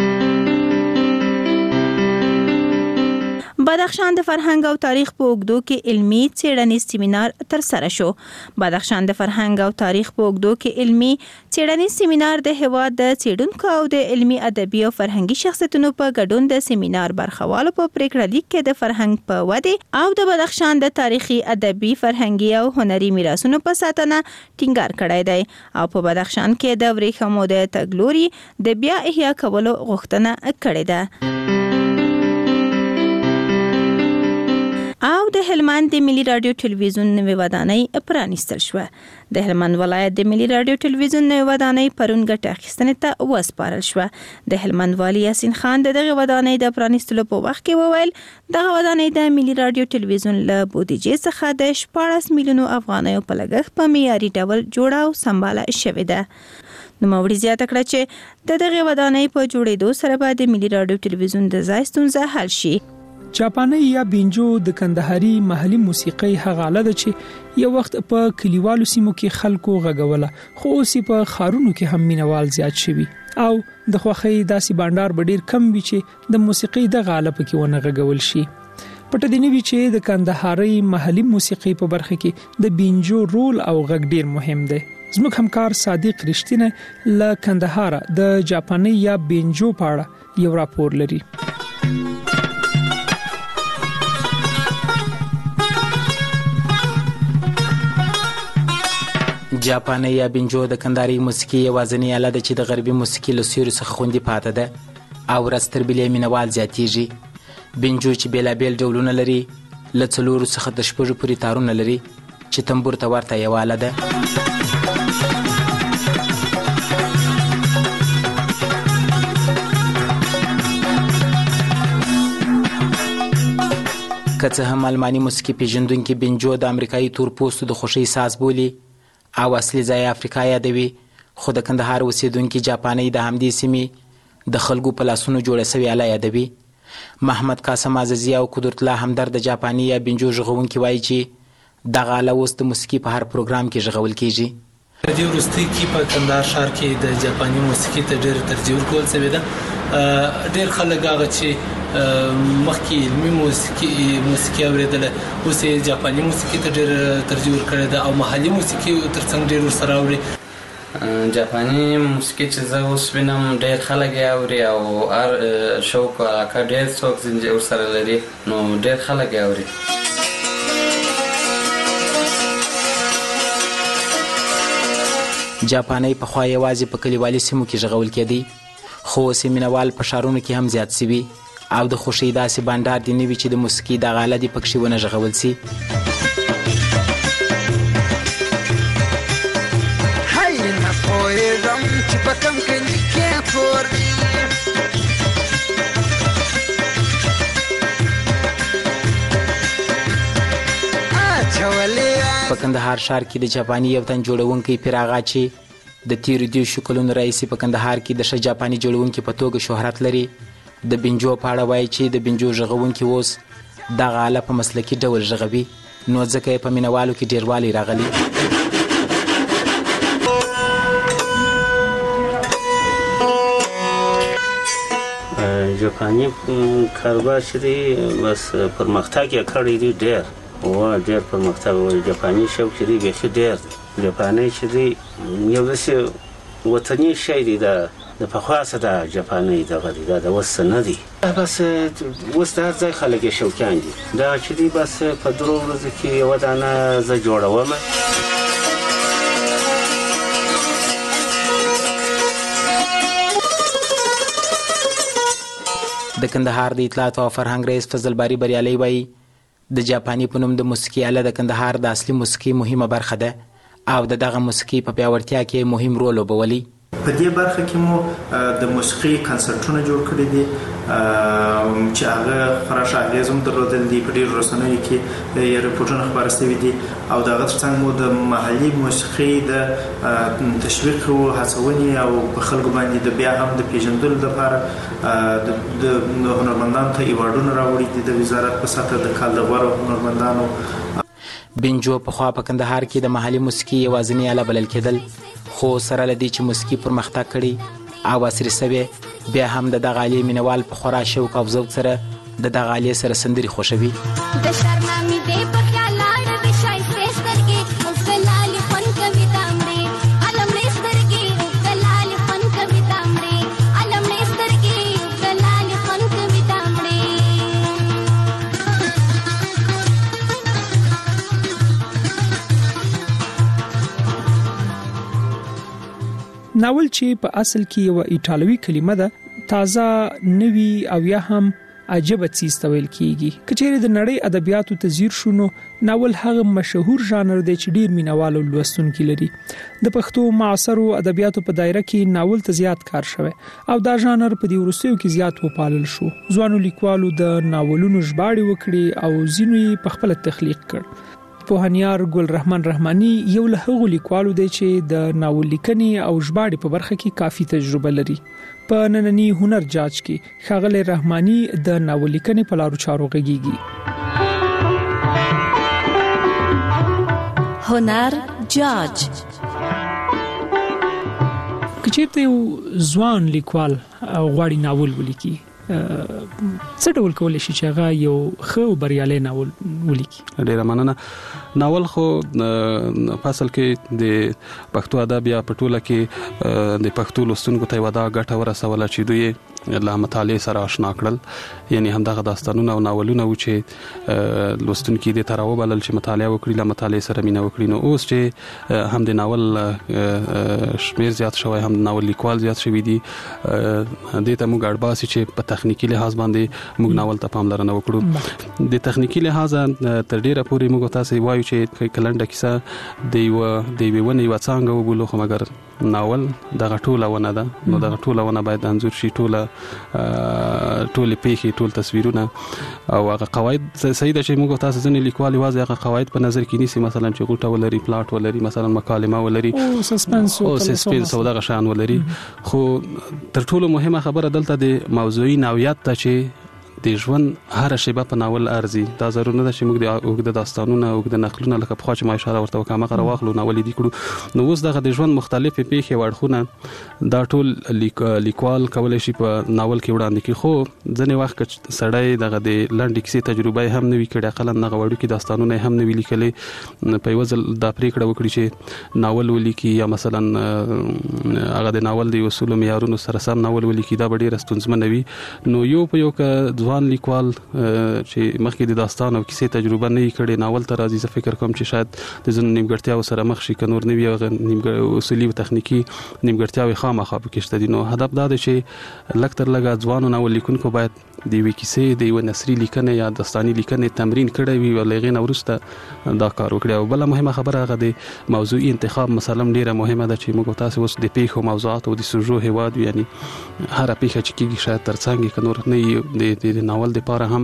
بدخشان د فرهنګ او تاریخ په اوږدو کې علمي څېړنیز سیمینار تر سره شو. بدخشان د فرهنګ او تاریخ په اوږدو کې علمي څېړنیز سیمینار د هیواد د څېړونکو او د علمي ادبي او فرهنګي شخصیتونو په ګډون د سیمینار برخوالو په پریکړه لیک کې د فرهنګ په ودې او د بدخشان د تاریخي ادبي فرهنګي او هنري میراثونو په ساتنه ټینګار کړی دی او په بدخشان کې د ورېښمو د تګلوري د بیا احیا کولو غوښتنه کړې ده. او د هلمند د ملي رادیو ټلویزیون نوې ودانۍ پرانیستل شو. د هلمند ولایت د ملي رادیو ټلویزیون نوې ودانۍ پرون ګټه اخیستنې ته وسپارل شو. د هلمند والی یاسین خان دغه ودانۍ د پرانیستلو په وخت کې وویل دغه ودانۍ د ملي رادیو ټلویزیون له بودیجې څخه د 14 میلیونو افغانیو په لګښت په معیاري ډول جوړه او سمباله شوې ده. نو موري زیاته کړه چې دغه ودانۍ په جوړېدو سره به د ملي رادیو ټلویزیون د ځای ستونزه حل شي. جاپاني یا بینجو د کندهاري محلي موسیقي هغه آله ده چې یو وخت په کلیوالو سیمو کې خلکو غږوله، خو اوس په خارونو کې هم مینوال زیات شوي او د خوخي داسې بانډار ډیر کم وي چې د موسیقي د آله پکې ونه غږول شي. پټه دی نوی چې د کندهاري محلي موسیقي په برخه کې د بینجو رول او غږ ډیر مهم دی. زموږ همکار صادق رښتینه له کندهار د جاپاني یا بینجو په اړه یو راپور لري. جاپاني یا بینجو د کندهاري موسیقي یوازینی آله ده چې د غربي موسیقي له سیوري څخه خوندي پاتې ده او ورځ تر بلې مینوال زیاتیږي. بینجو چې بیلابیل ډولونه لري له 4 څخه د 6 پورې تارونه لري چې تنبور ته ورته یو آله ده. که څه هم الماني موسیقي پیژندونکي بینجو د امریکایي تورپوستو د خوښۍ ساز بولي او اصلي ځای افریقا یادوي، خو د کندهار اوسیدونکي جاپاني د همدې سیمې د خلکو په لاسونو جوړه شوې آله یادوي. محمد قاسم عزیزي او قدرت الله همدرد د جاپاني یا بینجو ژغونکي وایي چې دغه آله اوس د موسیقي په هر پروګرام کې ژغول کیږي. په دې وروستي کې په کندهار ښار کې د جاپاني موسیقي ته ډېر ترجیح ورکول شوې ده. ډېر خلک هغه چې مخکې علمي موسیقي اورېدله اوس یې جاپاني موسیقي ته ډېر ترجیح ورکړې ده او محلي موسیقي ترڅنګ ډېر ورسره اوري. جاپاني موسیقي چې زه اوس وینم ډېر خلک یې اوري او هر شوق او علاقه ډېر څوک ورسره لري نو ډېر خلک یې اوري. جاپاني پخوا یوازې په کلیوالي سیمو کې ژغول کېدی، خو اوس یې مینوال په ښارونو کې هم زیات سوي او د خوښۍ داسې بانډار دی نه وي چې د موسیقي دغه آله دې پکښې ونه ژغول سي. هی نه پوهېږم چې په کوم کلي کې کور دی په کندهار ښار کې د جاپاني یو تن جوړونکی پیراغا چې د تیرو 2 کلونو راهیسې په کندهار کې د ښه جاپاني جوړونکي په توګه شهرت لري، د بینجو په اړه وایي چې د بینجو ژغونکي اوس دغه آله په مسلکي ډول ژغوي، نو ځکه یې په مینوالو کې ډیروالی راغلی. جاپاني کاروبار چې دی بس پرمختګ یې کړی دی ډېر ډېر پرمختګ وایي. جاپاني شوق چې دی بیخي ډېر دی. جاپاني چې دی یو داسې وطني شی دی، د پخوا څخه د جاپاني دغه دی، دا د اوس نه دی. بس اوس د هر ځای خلک یې شوقیان دي. دا چې دی بس په 3 ورځو کې یوه دانه زه جوړوم. د کندهار د اطلاعات او فرهنګ رئیس فضل باری بریالي وایي د جاپاني په نوم د موسیقي آله د کندهار د اصلي موسیقي مهمه برخه ده او دغه موسیقي په پیاوړتیا کې مهم رول لوبولی. په دې برخه کې مو د موسیقي کنسرټونه جوړ کړي دي چې هغه خورا اغیز هم درلودل دي. په ډېرو رسنیو کې یې رپورټونه خپاره شوي دي او د هغه ترڅنګ مو د محلي موسیقي د تشویق او هڅونې او په خلکو باندې د بیا هم د پیژندلو لپاره د هنرمندانو ته ایوارډونه راوړي دي د وزارت په سطحه د کال د غوره هنرمندانو. بینجو پخوا په کندهار کې د محلي موسیقي یوازینی آله بلل کېدل، خو سره له دې چې موسیقي پرمختګ کړي او عصري سوې، بیا هم د دغه آلې مینوال په خورا شوق او ذوق سره د دغه آلې سره سندرې خوښوي. د شرما مې دې په خیال لاړه د شایستې سترګې اوس د لالې خوند کوي دامړې علم لې سترګې اوس د لالې خوند کوي دامړې علم لې سترګې اوس د لالې خوند کوي دامړې. ناول چې په اصل کې یو ایټالوي کلمه ده، تازه نوی او یا هم عجیب چیز تویل کیږي. کچېره د نړۍ ادبیاتو تزیر شونو ناول هغه مشهور ژانر دی چې ډیر مینوالو لوستونکي لري. د پښتو معاصرو ادبیاتو په دایره کې ناول ته زیات کار شوی او دا ژانر په دې وروستیو کې زیات وپالل شو. ځوانو لیکوالو د ناولونو ژباړې وکړي او ځینو یې په خپل تخلیق کړ. پوهنیار ګل رحمان رحماني یو له هغو لیکوالو دی چې د ناول لیکنې او ژباړې په برخه کې کافي تجربه لري. په نننی هنر جاج کې ښاغلی رحماني د ناول لیکنې په لارو چارو غږیږي. هنر جاج کچېرته یو ځوان لیکوال غواړي ناول ولیکي، څه ډول کولای شي چې هغه یو ښه بریالي ناول ولیکي؟ ډیره مننه. ناول خو فصل کې د پښتو ادب یا پټوله کې د پښتو لوستونکو ته ودا غټه ورسوله چې دوی له مطالعه سره آشنا کړل. یعنی همدغه داستانونه او ناولونه و چې لوستونکي د تراو بلل چې مطالعه وکړي، له مطالعه سره مینه وکړي. نو اوس چې هم د ناول شمیر زیات شوی، هم د ناول لیکوال زیات شوی دي، د ته موږ اړباسي چې په تخنیکی لحاظ باندې موږ ناول ته پاملرنه وکړو. د تخنیکی لحاظ تر ډیره پورې موږ تاسو وایو چې کلنډه کیسه د یو ونې یو څنګه وبولو، خو مګر ناول دغه ټوله ونه ده. نو دغه ټوله ونه باید انځور شي، ټوله پیښې، ټول تصویرونه او هغه قواعد صحیح ده چې موږ تاسو ځنې لیکوال واځي هغه قواعد په نظر کې نیسي. مثلا چې غوټه ولري، پلاټ ولري، مثلا مکالمه ولري او سسپنس او دغه شان ولري. خو تر ټولو مهمه خبره دلته د موضوعي نوعیت ته چې د ژوند هر شیبه په ناول ارزي. دا ضرور نه ده چې موږ د اوږده داستانونه، اوږده نقلونه لکه په خوا چې ما اشاره ورته وکړه هغه راواخلو ناول دي کړو. نو اوس دغه د ژوند مختلفې پیښې او اړخونه دا ټول لیکوال کولای شي په ناول کې وړاندې کړي. خو ځینې وخت کې سړی دغه د لنډې کیسې تجربه هم نه وي کړې، اقلا دغه وړوکي داستانونه هم نه وي لیکلي. په یو ځل دا پریکړه وکړي چې ناول ولیکي یا مثلا هغه د ناول د اصولو معیارونو سره سم ناول ولیکي، دا به ډېره ستونزمنه وي. نو یو په یو ځوان لیکوال چې مخکې د داستان او کیسې تجربه نه کړي ناول ته راځي، زه فکر کوم چې شاید د ځینو نیمګړتیاو سره مخ شي، که نور نه وي اصولي او تخنیکی نیمګړتیاوې خامخا پکې شته دي. نو هدف دا دی چې لږ تر لږه ځوانو ناول لیکونکو باید د یوې کیسې، د یوې نثري لیکنې یا داستاني لیکنې تمرین کړی وي او له هغې نه وروسته دا کار وکړي. او بله مهمه خبره هغه د موضوعي انتخاب مسله ډېره مهمه ده چې موږ تاسو اوس د پیښو موضوعات او د سوژو هیواد یعنی هر پیښه چې کیږي شاید ترڅنګ که نور نه د ناول لپاره هم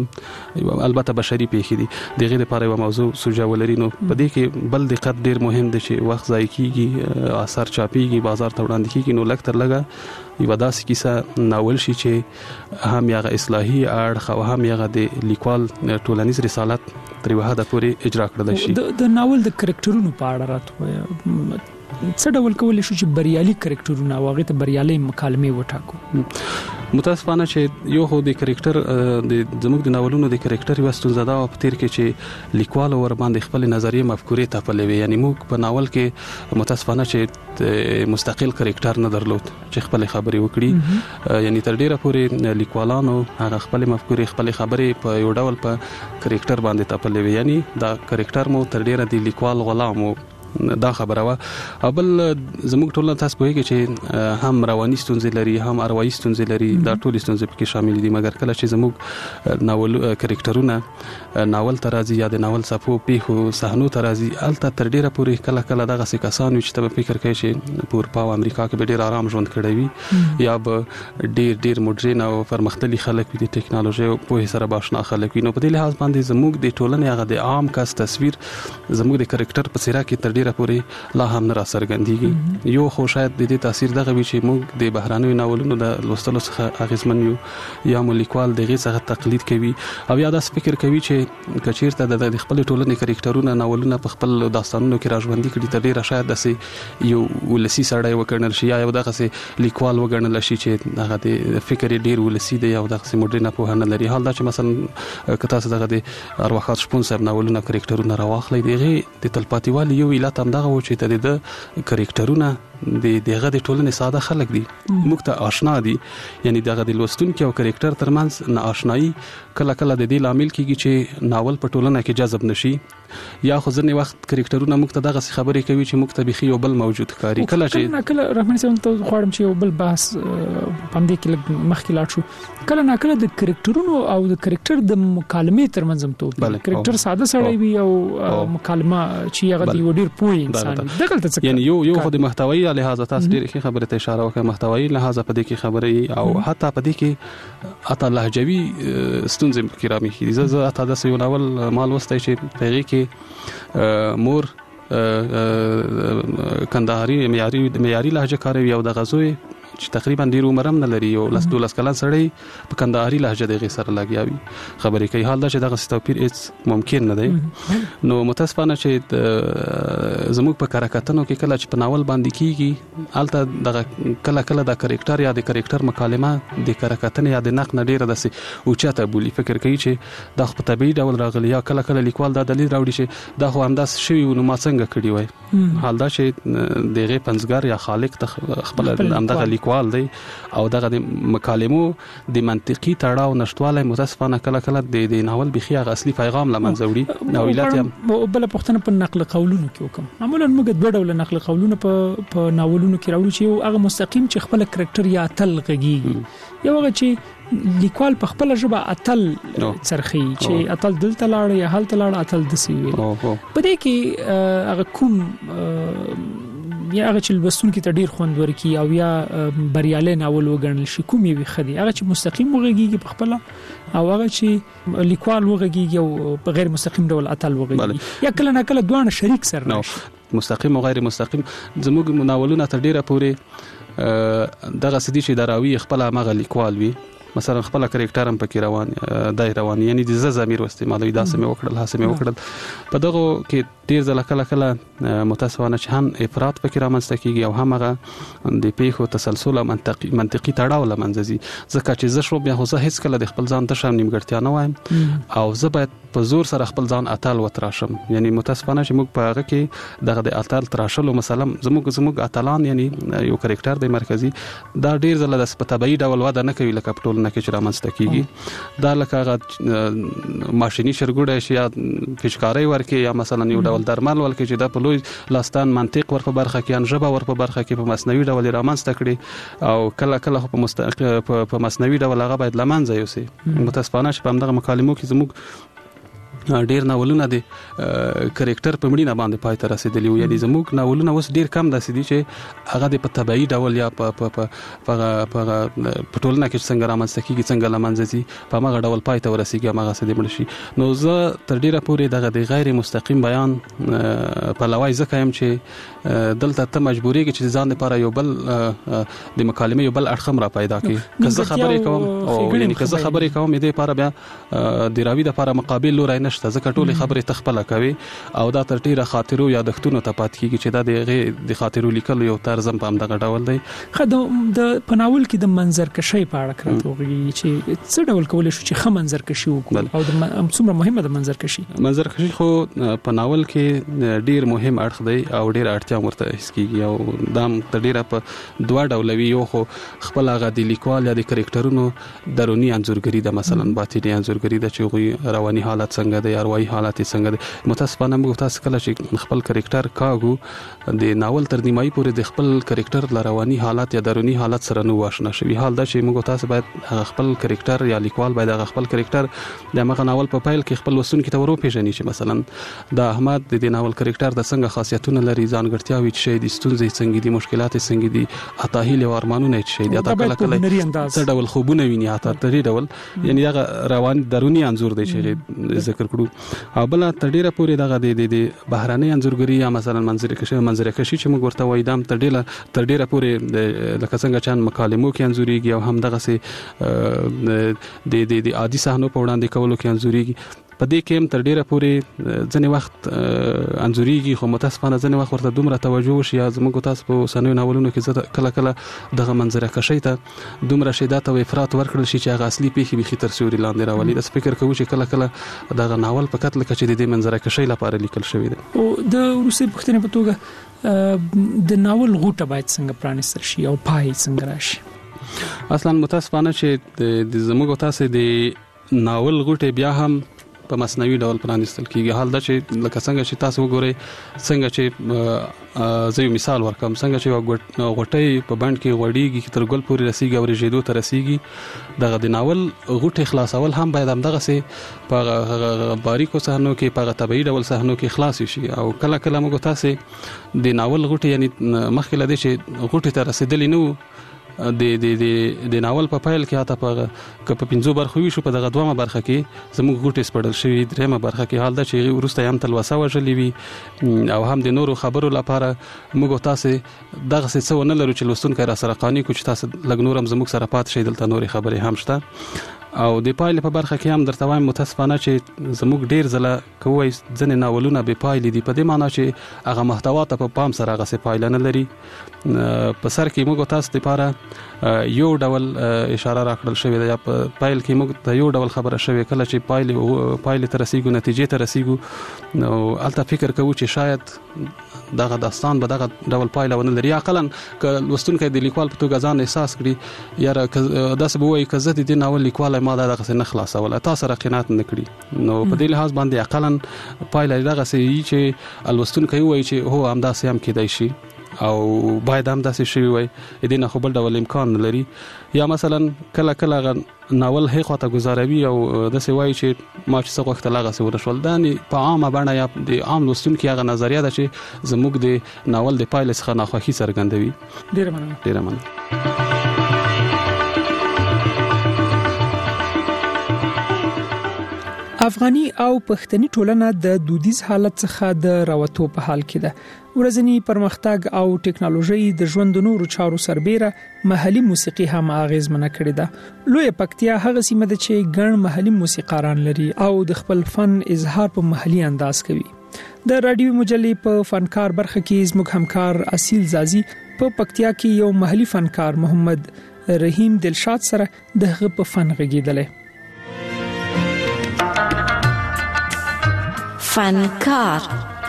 البته بشري پیښې دي، دغه لپاره یو موضوع سوژه ولري. نو په دې کې بل دقت ډېر مهم دی چې وخت ضایع کیږي، اثر چاپیږي، بازار ته وړاندې کیږي. نو لږ تر لږه یو داسې کیسه ناول شي چې هم یغه اصلاحي اړخ او هم یغه د لیکوال ټولنیز رسالت تر یو حد پورې اجرا کړل شي. د ناول د کرکټرونو په اړه راته څه ډول کولای شو چې بریالي کرکټرونه او هغه ته بریالي مکالمې وټاکو؟ متاسفانه چې یو خو د کرکټر د زموږ د ناولونو د کرکټر یو ستونزه ده په تیر کې چې لیکوال ور باندې خپل نظریه مفکورې ته پلوي. یعنی موږ په ناول کې متاسفانه چې مستقل کرکټر نه درلود چې خپل خبرې وکړي. یعنی تر ډیره پورې لیکوالانو هغه خپل مفکورې، خپل خبرې په یو ډول په کرکټر باندې ته پلوي. یعنی دا کرکټر مو تر ډیره د لیکوال غلام وو، دا خبره وا. او بل زموږ ټولنه تاسو پوهیږئ چې هم رواني ستونزې لري، هم اروايي ستونزې لري، دا ټول ستونزې پکې شامل دي. مګر کله چې زموږ ناول کرکټرونه ناول ته راځي یا د ناول صفو پیښو صحنو ته راځي، الته تر ډیره پورې کله کله دغه څه کسان چې ته فکر کوي چې په اروپا او امریکا کې به ډیر آرام ژوند کړی وي یا به ډیر مډرن او پرمختللي خلک وي، د ټیکنالوژي او په سره باشنا خلک وي. نو په دې لحاظ باندې زموږ د ټولنې هغه د عام کس تصویر زموږ د کرکټر په څیر کې تر ډیره پورې لا هم نه را څرګندېږي. یو خو شاید د دې تاثیر دغه وي چې موږ د بهرانيو ناولونو د لوستلو څخه اغیزمن یو، یا مو لیکوال دغه څخه تقلید کوي او یا داس فکر کوي چې کچیرته د خپل ټولنې کرکټرونه ناولونه په خپل داستانونو کې راژوندي کړي، تر ډیره شاید داسې یو ولسی سړی وګڼل شي یا یو دغه لیکوال وګڼل شي چې هغه د فکر ډیر ولسی دی او دغه مډرن په هنه لري. حال دا چې مثلا کته څه دغه د ارواخات شپون صاحب ناولونه کرکټرونه راواخلې، دغه د تلپاتیوالي یو علت هم دغه و چې د کرکټرونه دغه د ټولنې ساده خلک دي موږ ته آشنا دي یعنی دغه د لوستونکو او کریکټر ترمنځ ناآشنایی کله کله د دې لامل کیږي چې ناول په ټولنه کې جذب نشي یا خو ځنې وخت کریکټرونه موږ ته دغه خبرې کوي چې موږ ته بخي یو بل موجود ښکاري کله چې کله رحمان صاحب ته غواړم چې یو بل بحث پم دې کې مخکې لاړ شو کله ناکله د کریکټرونو او د کریکټر د مکالمې ترمنځ هم توپیر کریکټر ساده سړی وي او مکالمه چې هغه دی ډیر پوه انسان دغه ته یعنی یو خو د محتوایی لحاظ تاسو ډیر ښه خبره ته اشاره وکړه محتوایی لحاظ په دې کې خبره او حتی په دې کې اته لهجوي ستونزې کې رامي زه اته د یو ناول مال وستای چې پیغې کې مور کندهاري معیاري لهجه کاروي او د غزوی چې تقریبا ډیر عمر هم نه لري یو 12 کلن سړی په کندهاري لهجه دغه سره لګیاوي خبرې کوي حال دا چې دغه توپیر هیڅ ممکن نه دی نو متاسفانه چې زموږ په کاراکتنو کې کله چې په ناول باندې کیږي الته دغه کله کله د کریکټر یا د کریکټر مکالمه د کاراکتن یا د نقد ډیره دسه اوچاته بولی فکر کوي چې د خپل طبيعي ډول راغلی یا کله کله لیکوال دا دلیل راوړي چې دا خو همداس شوی نو ما څنګه کړی وای حال دا چې دغه پنځګر یا خالق خپل همدغه لیکوال دی او دغه د مکالمو د منطقي تړاو نشټواله متاسفانه کله کله د ناول بخي غ اصلي پیغام لمنځوړي نو ویلات هم بل پښتنه په نقل قولونو کې وکم معمولا موږ د ډول نقل قولونو په ناولونو کې راوړو چې هغه مستقیم چې خپل کریکټر یا تل غږی یو هغه چې لیکوال په خپل ژبه اتل چرخي چې اتل دلته لاړ یا حالت لاړ اتل دسی وي په دې کې هغه کوم یا هغه چې لوستونکو ته ډیر خوند ورکي او یا بریالي ناول وګڼل شي کوم یو خدي هغه چې مستقیم وغږیږي په خپل او هغه چې لیکوال وغږیږي او په غیر مستقیم ډول اتل وغږیږي یا کله نه کله دوه شریک سره مستقیم او غیر مستقیم زموږ مناولونه تر ډیره پورې دغه سدي چې دراوی خپل مغه لیکوال وي مثلا خپل کریکټر هم پکې روان یعنی د زمیر واستعمالوي دا سمې وکړل هڅه مې وکړل په دغه کې ډیر ځله کله متاسفانه چې هم افراط پکې رامنځته کیږي او هم هغه د پیښو تسلسل او منطقي تړاو لمنځي ځکه چې زه شو بیا خو زه هیڅ کله د خپل ځان ته شم نیمګړتیا نه وایم او زه باید په زور سره خپل ځان اتل وتراشم یعنی متاسفانه چې موږ په هغه کې دغه د اتل تراشلو مثلا زموږ اتلان یعنی یو کریکټر د مرکزی دا ډیر ځله د طبيعي ډول وده نه کوي لکه ټول نه کې چې رامنځته کیږي دا لکه هغه ماشيني شرګوډه شي یا فشکاري ورکه یا مثلا یو ډول درمل ولکه چې د پلوي لاستان منطق ور په برخه کې ان ژبه ور په برخه کې په مصنوي ډول رامنځته کړي او کله کله په مصنوي ډول هغه باید لمنځه یوسي متاسفانه چې په همدغه مکالمو کې زموږ ډیر ناولونه دي کریکټر په مړینه باندې پای ته رسیدلی وي یعنی زموږ ناولونه اوس ډیر کم داسې دي چې هغه د طبيعي ډول یا په ټولنه کې څنګه رامنځته کیږي څنګه لمنځي په هغه ډول پای ته ورسیږي هغه څه دي مړ شي نو زه تر ډیره پورې دغه د غیر مستقیم بیان په لوای ځکه هم چې دلته ته مجبورېږي چې ځان لپاره یو بل د مکالمې یو بل اړخم را پیدا کړي که زه خبرې کوم او یعنی که زه خبرې کوم دې لپاره بیا د راوي د لپاره مقابل لوري نشته ځکه ټولې خبرې تخپل کوي او دا تر ډیره خاطرو یادښتونو ته پات کیږي چې دا د خاطرو لیکل یو طرز په همدغه ډول دی د پناول کې د منظرکشي په اړه کړو چې څه ډول کول شو چې خه منظرکشي وکړو او د څومره مهمه د منظرکشي خو پناول کې ډیر مهم اړخ دی او ډیر اړتیا ورته حس کیږي او دا تر ډیره په دوه ډولوي یو خو خپل هغه د لیکوال یا د کریکټرونو درونی انځورګری د مثلا باطنی انځورګری د چې رواني حالت څنګه د اروايي حالت څنګه د متاسفانه موږ تاسو کله چې خپل کریکټر کاغو د ناول تر نیمایي پورې د خپل کریکټر لرواني حالت یا درونی حالت سره نو آشنا شوی حال دا چې موږ تاسو باید خپل کریکټر یا لیکوال باید خپل کریکټر د مغه ناول په فایل کې خپل وسونکو ته ورو پیژني چې مثلا د احمد د ناول کریکټر د څنګه خاصیتونه لري ځانګړتیاوي چې د ستونزې څنګه دي مشکلات څنګه دي عطاهیل او ارمانونه چې دي دا کله کله څه ډول خوبونه ویني اته ترې ډول یعنی دا روان درونی انځور دی چې ذکر کړو او بل تر ډیره پورې دغه د بهراني انځورګری یا مثلا منظرکشي چې موږ ورته وایو دام تر ډیره پورې لکه څنګه چې مکالمو کې انځوريږي او هم دغه سي د عادي صحنو په وړاندې کولو کې انځوريږي په دې کې هم تر ډیره پورې ځنې وخت انځوريږي خو متاسفانه ځنې وخت ورته دومره توجه وشي یا زموږ تاسو په اوسنیو ناولونو کې کله کله دغه منظره کشي ته دومره شدت او افراط ورکړل شي چې هغه اصلي پیښې به خطر سوري لاندې راولي. د فکر کوم چې کله کله دغه ناول په کتل کې چې د منظره کشي لپاره لیکل شوی دی. او د روسي پښتنې په توګه د ناول غوټه باید څنګه پرانستل شي او پای څنګه راشي؟ اصلا متاسفانه چې د زموږ تاسو د ناول غوټه بیا هم په مصنوعي ډول پرانستل کیږي. حال دا چې لکه څنګه چې تاسو وګورئ څنګه چې زه یو مثال ورکوم څنګه چې غوټۍ په بند کې غوړیږي تر ګل پورې رسیږي او رژیدو ته رسیږي دغه د ناول غوټۍ خلاصول هم باید همدغه سي په باریکو صحنو کې په طبيعي ډول صحنو کې خلاص شي او کله کله موږ تاسو د ناول غوټۍ یعنی مخکې لدې چې غوټۍ ته رسیدلې نو د ناول په فایل کې هاته په 15 برخو وی شو په دغه دومره برخه کې زموږ غوټې سپړل شوی درېمه برخه کې حال دا چې ورسته هم تلوسه وژلې وي او هم د نورو خبرو لپاره موږ تاسو دغه څه ونه لرو چې لوستونکو را سره قانوني کو چې تاسو لګ نورم زموږ سره پات شي دلته نوري خبرې هم شته او د پایل په برخه کې هم درته وایم متاسفانه چې زموږ ډیر ځله کوی ځنې ناولونه به پایل دي په دې معنی چې هغه محتوا ته په پام سره هغه څه پایل نه لري. په سر کې موږ تاسو لپاره یو ډول اشاره راکړل شوې ده یا په پایل کې موږ ته یو ډول خبره شوې کله چې پایل ته رسیدو نتیجې ته رسیدو نو الته فکر کوو چې شاید دغه داستان به دغه ډول پایل ونه لري عقلاً ک لوستونکو د لیکوال په توګه ځان احساس کړي یا داسې به وایي کزه د ناول لیکوال ما دغه څه نه خلاصول تاسو را قناعت نه کړی نو په دې لحاظ باندې عقلاً پایل دغه څه چې لوستونکو وایي چې هو هم داسې هم کېدای شي او باید هم داسې شوی وای دې نه خو بل ډول امکان لري یا مثلا کله کله ناول هي خواته گزاروي او داسې وای چې ما چې څه وخت لاغه سي ورشول دانی په عامه باندې یا د عام لوستونکو هغه نظریه ده چې زموږ د ناول د پایل څخه ناخوښي څرګندوي. ډیره مننه. افغاني او پښتني ټولنه د دودیز حالت څخه د راوتو په حال کې ده. ورځنی پرمختګ او ټکنالوژي د ژوند نورو چارو سربېره محلي موسیقي هم اغیزمنه کړې ده. لوی پکتیا هغه سیمه ده چې ګڼ محلي موسیقاران لري او د خپل فن اظهار په محلي انداز کوي. د رادیو مجلې په فنکار برخه کې زموږ همکار اصیل زازي په پکتیا کې یو محلي فنکار محمد رحیم دلشاد سره دغه په فن غږیدل. فنکار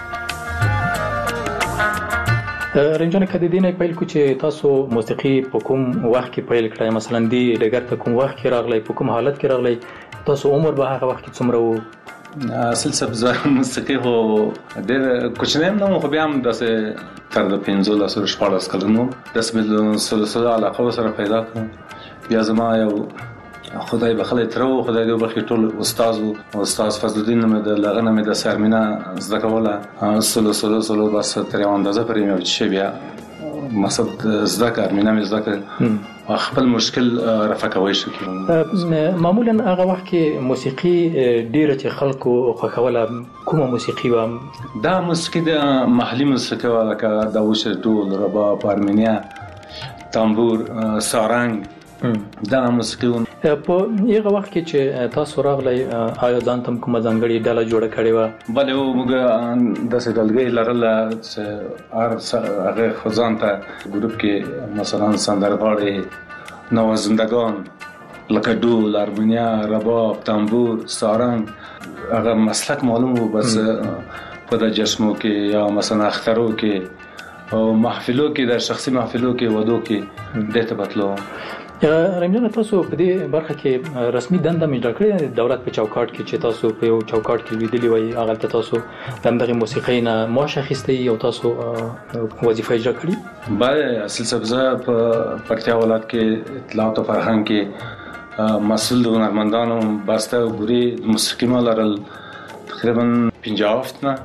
رنجونه کدی دینه پیل کو چې تاسو موسیقي په کوم وخت کې پیل کړئ مثلا دی ډګر ته کوم وخت کې راغلی په کوم حالت کې راغلی تاسو عمر به هغه وخت کې څومره وو؟ سلسله موسیقي هو ډېر کوچنی نه خو بیا هم داسې تر د 15-14 کلونو داسې سلسله علاقه سره پیدا کړم بیا زما یو خدای بخله ترو خدای دې بخې ټول استاد فضل الدین مې د لغنه مې د سرمینه زده کوله سلو بس تر یو اندازه پرې مې چې بیا مقصد زده کار مې نه زده کړ خپل مشکل رفع کوي شو معمولا هغه وخت کې موسیقي ډیره چې خلکو خوښوله کومه موسیقي و دا موسیقي د محلي موسیقي ولکه د وشه ډول رباب ارمنیا تنبور سارنګ دا موسیقي په یغه وخت کې چې تاسو راغلی آیا ځان تم کومه ځانګړي ډله جوړه کړې و بل موږ د سټلګي لرله چې هغه خزان ته ګروپ کې مثلا سندرغاړي نوازندگان لکه ډول ارمنیا رباب تنبور سارنګ هغه مسلک معلوم و بس په د جشنو کې یا مثلا اخترو کې او محفلو کې د شخصي محفلو کې ودو کې دته بتلو رنجونه تاسو په دې برخه کې رسمي دنده مې ډکړې دولت په چوکاټ کې چې تاسو په یو چوکاټ کې لیدلی وای هغه ته تاسو دغه موسیقي نه معاش اخیستي او تاسو وظیفه اجرا کړې بله سلسله په پکتیا ولایت کې اطلاعات او فرهنګ کې مسؤل هنرمندانو باسته ګوري موسیقي مالرل تقریبا 50 نه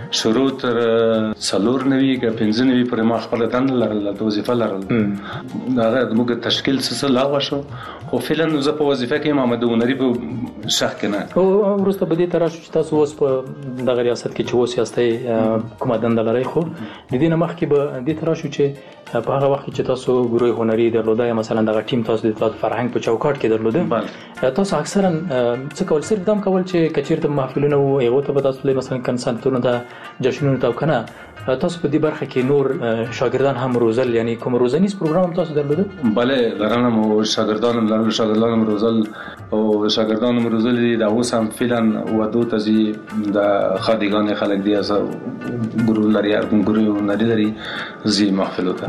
شروع تر 4 نوي که 5 نوي پر ما خپل دند لرل د وظیفه لرل دا موږ تشکیل سره لا وشو خو فعلا زه په وظیفه کې محمد ونری په شخ کنه او ورسته بده تراشو چې تاسو اوس په دغه ریاست کې چې اوس یاستئ کومه دند لرئ خو د دې نه مخکې به د تراشو چې په هغه وخت چې تاسو ګروه هنري درلوده مثلا دغه ټیم تاسو د فرهنګ په چوکاټ کې درلوده تاسو اکثرا څه کول صرف دم کول چې کچیرته محفلونه او هغه ته به تاسو مثلا کنسرتونه ته جشنونه ته کنه تاسو په دې برخه کې نور شاګردان هم روزل یعنی کوم روزنیز پروګرام تاسو درلوده بله لرنه مو شاګردان روزل او شاګردان روزل دي دا اوس هم فعلا ودو تزي د خادګان خلک دي اس ګورو لري ګورو نړۍ لري زی محفل وته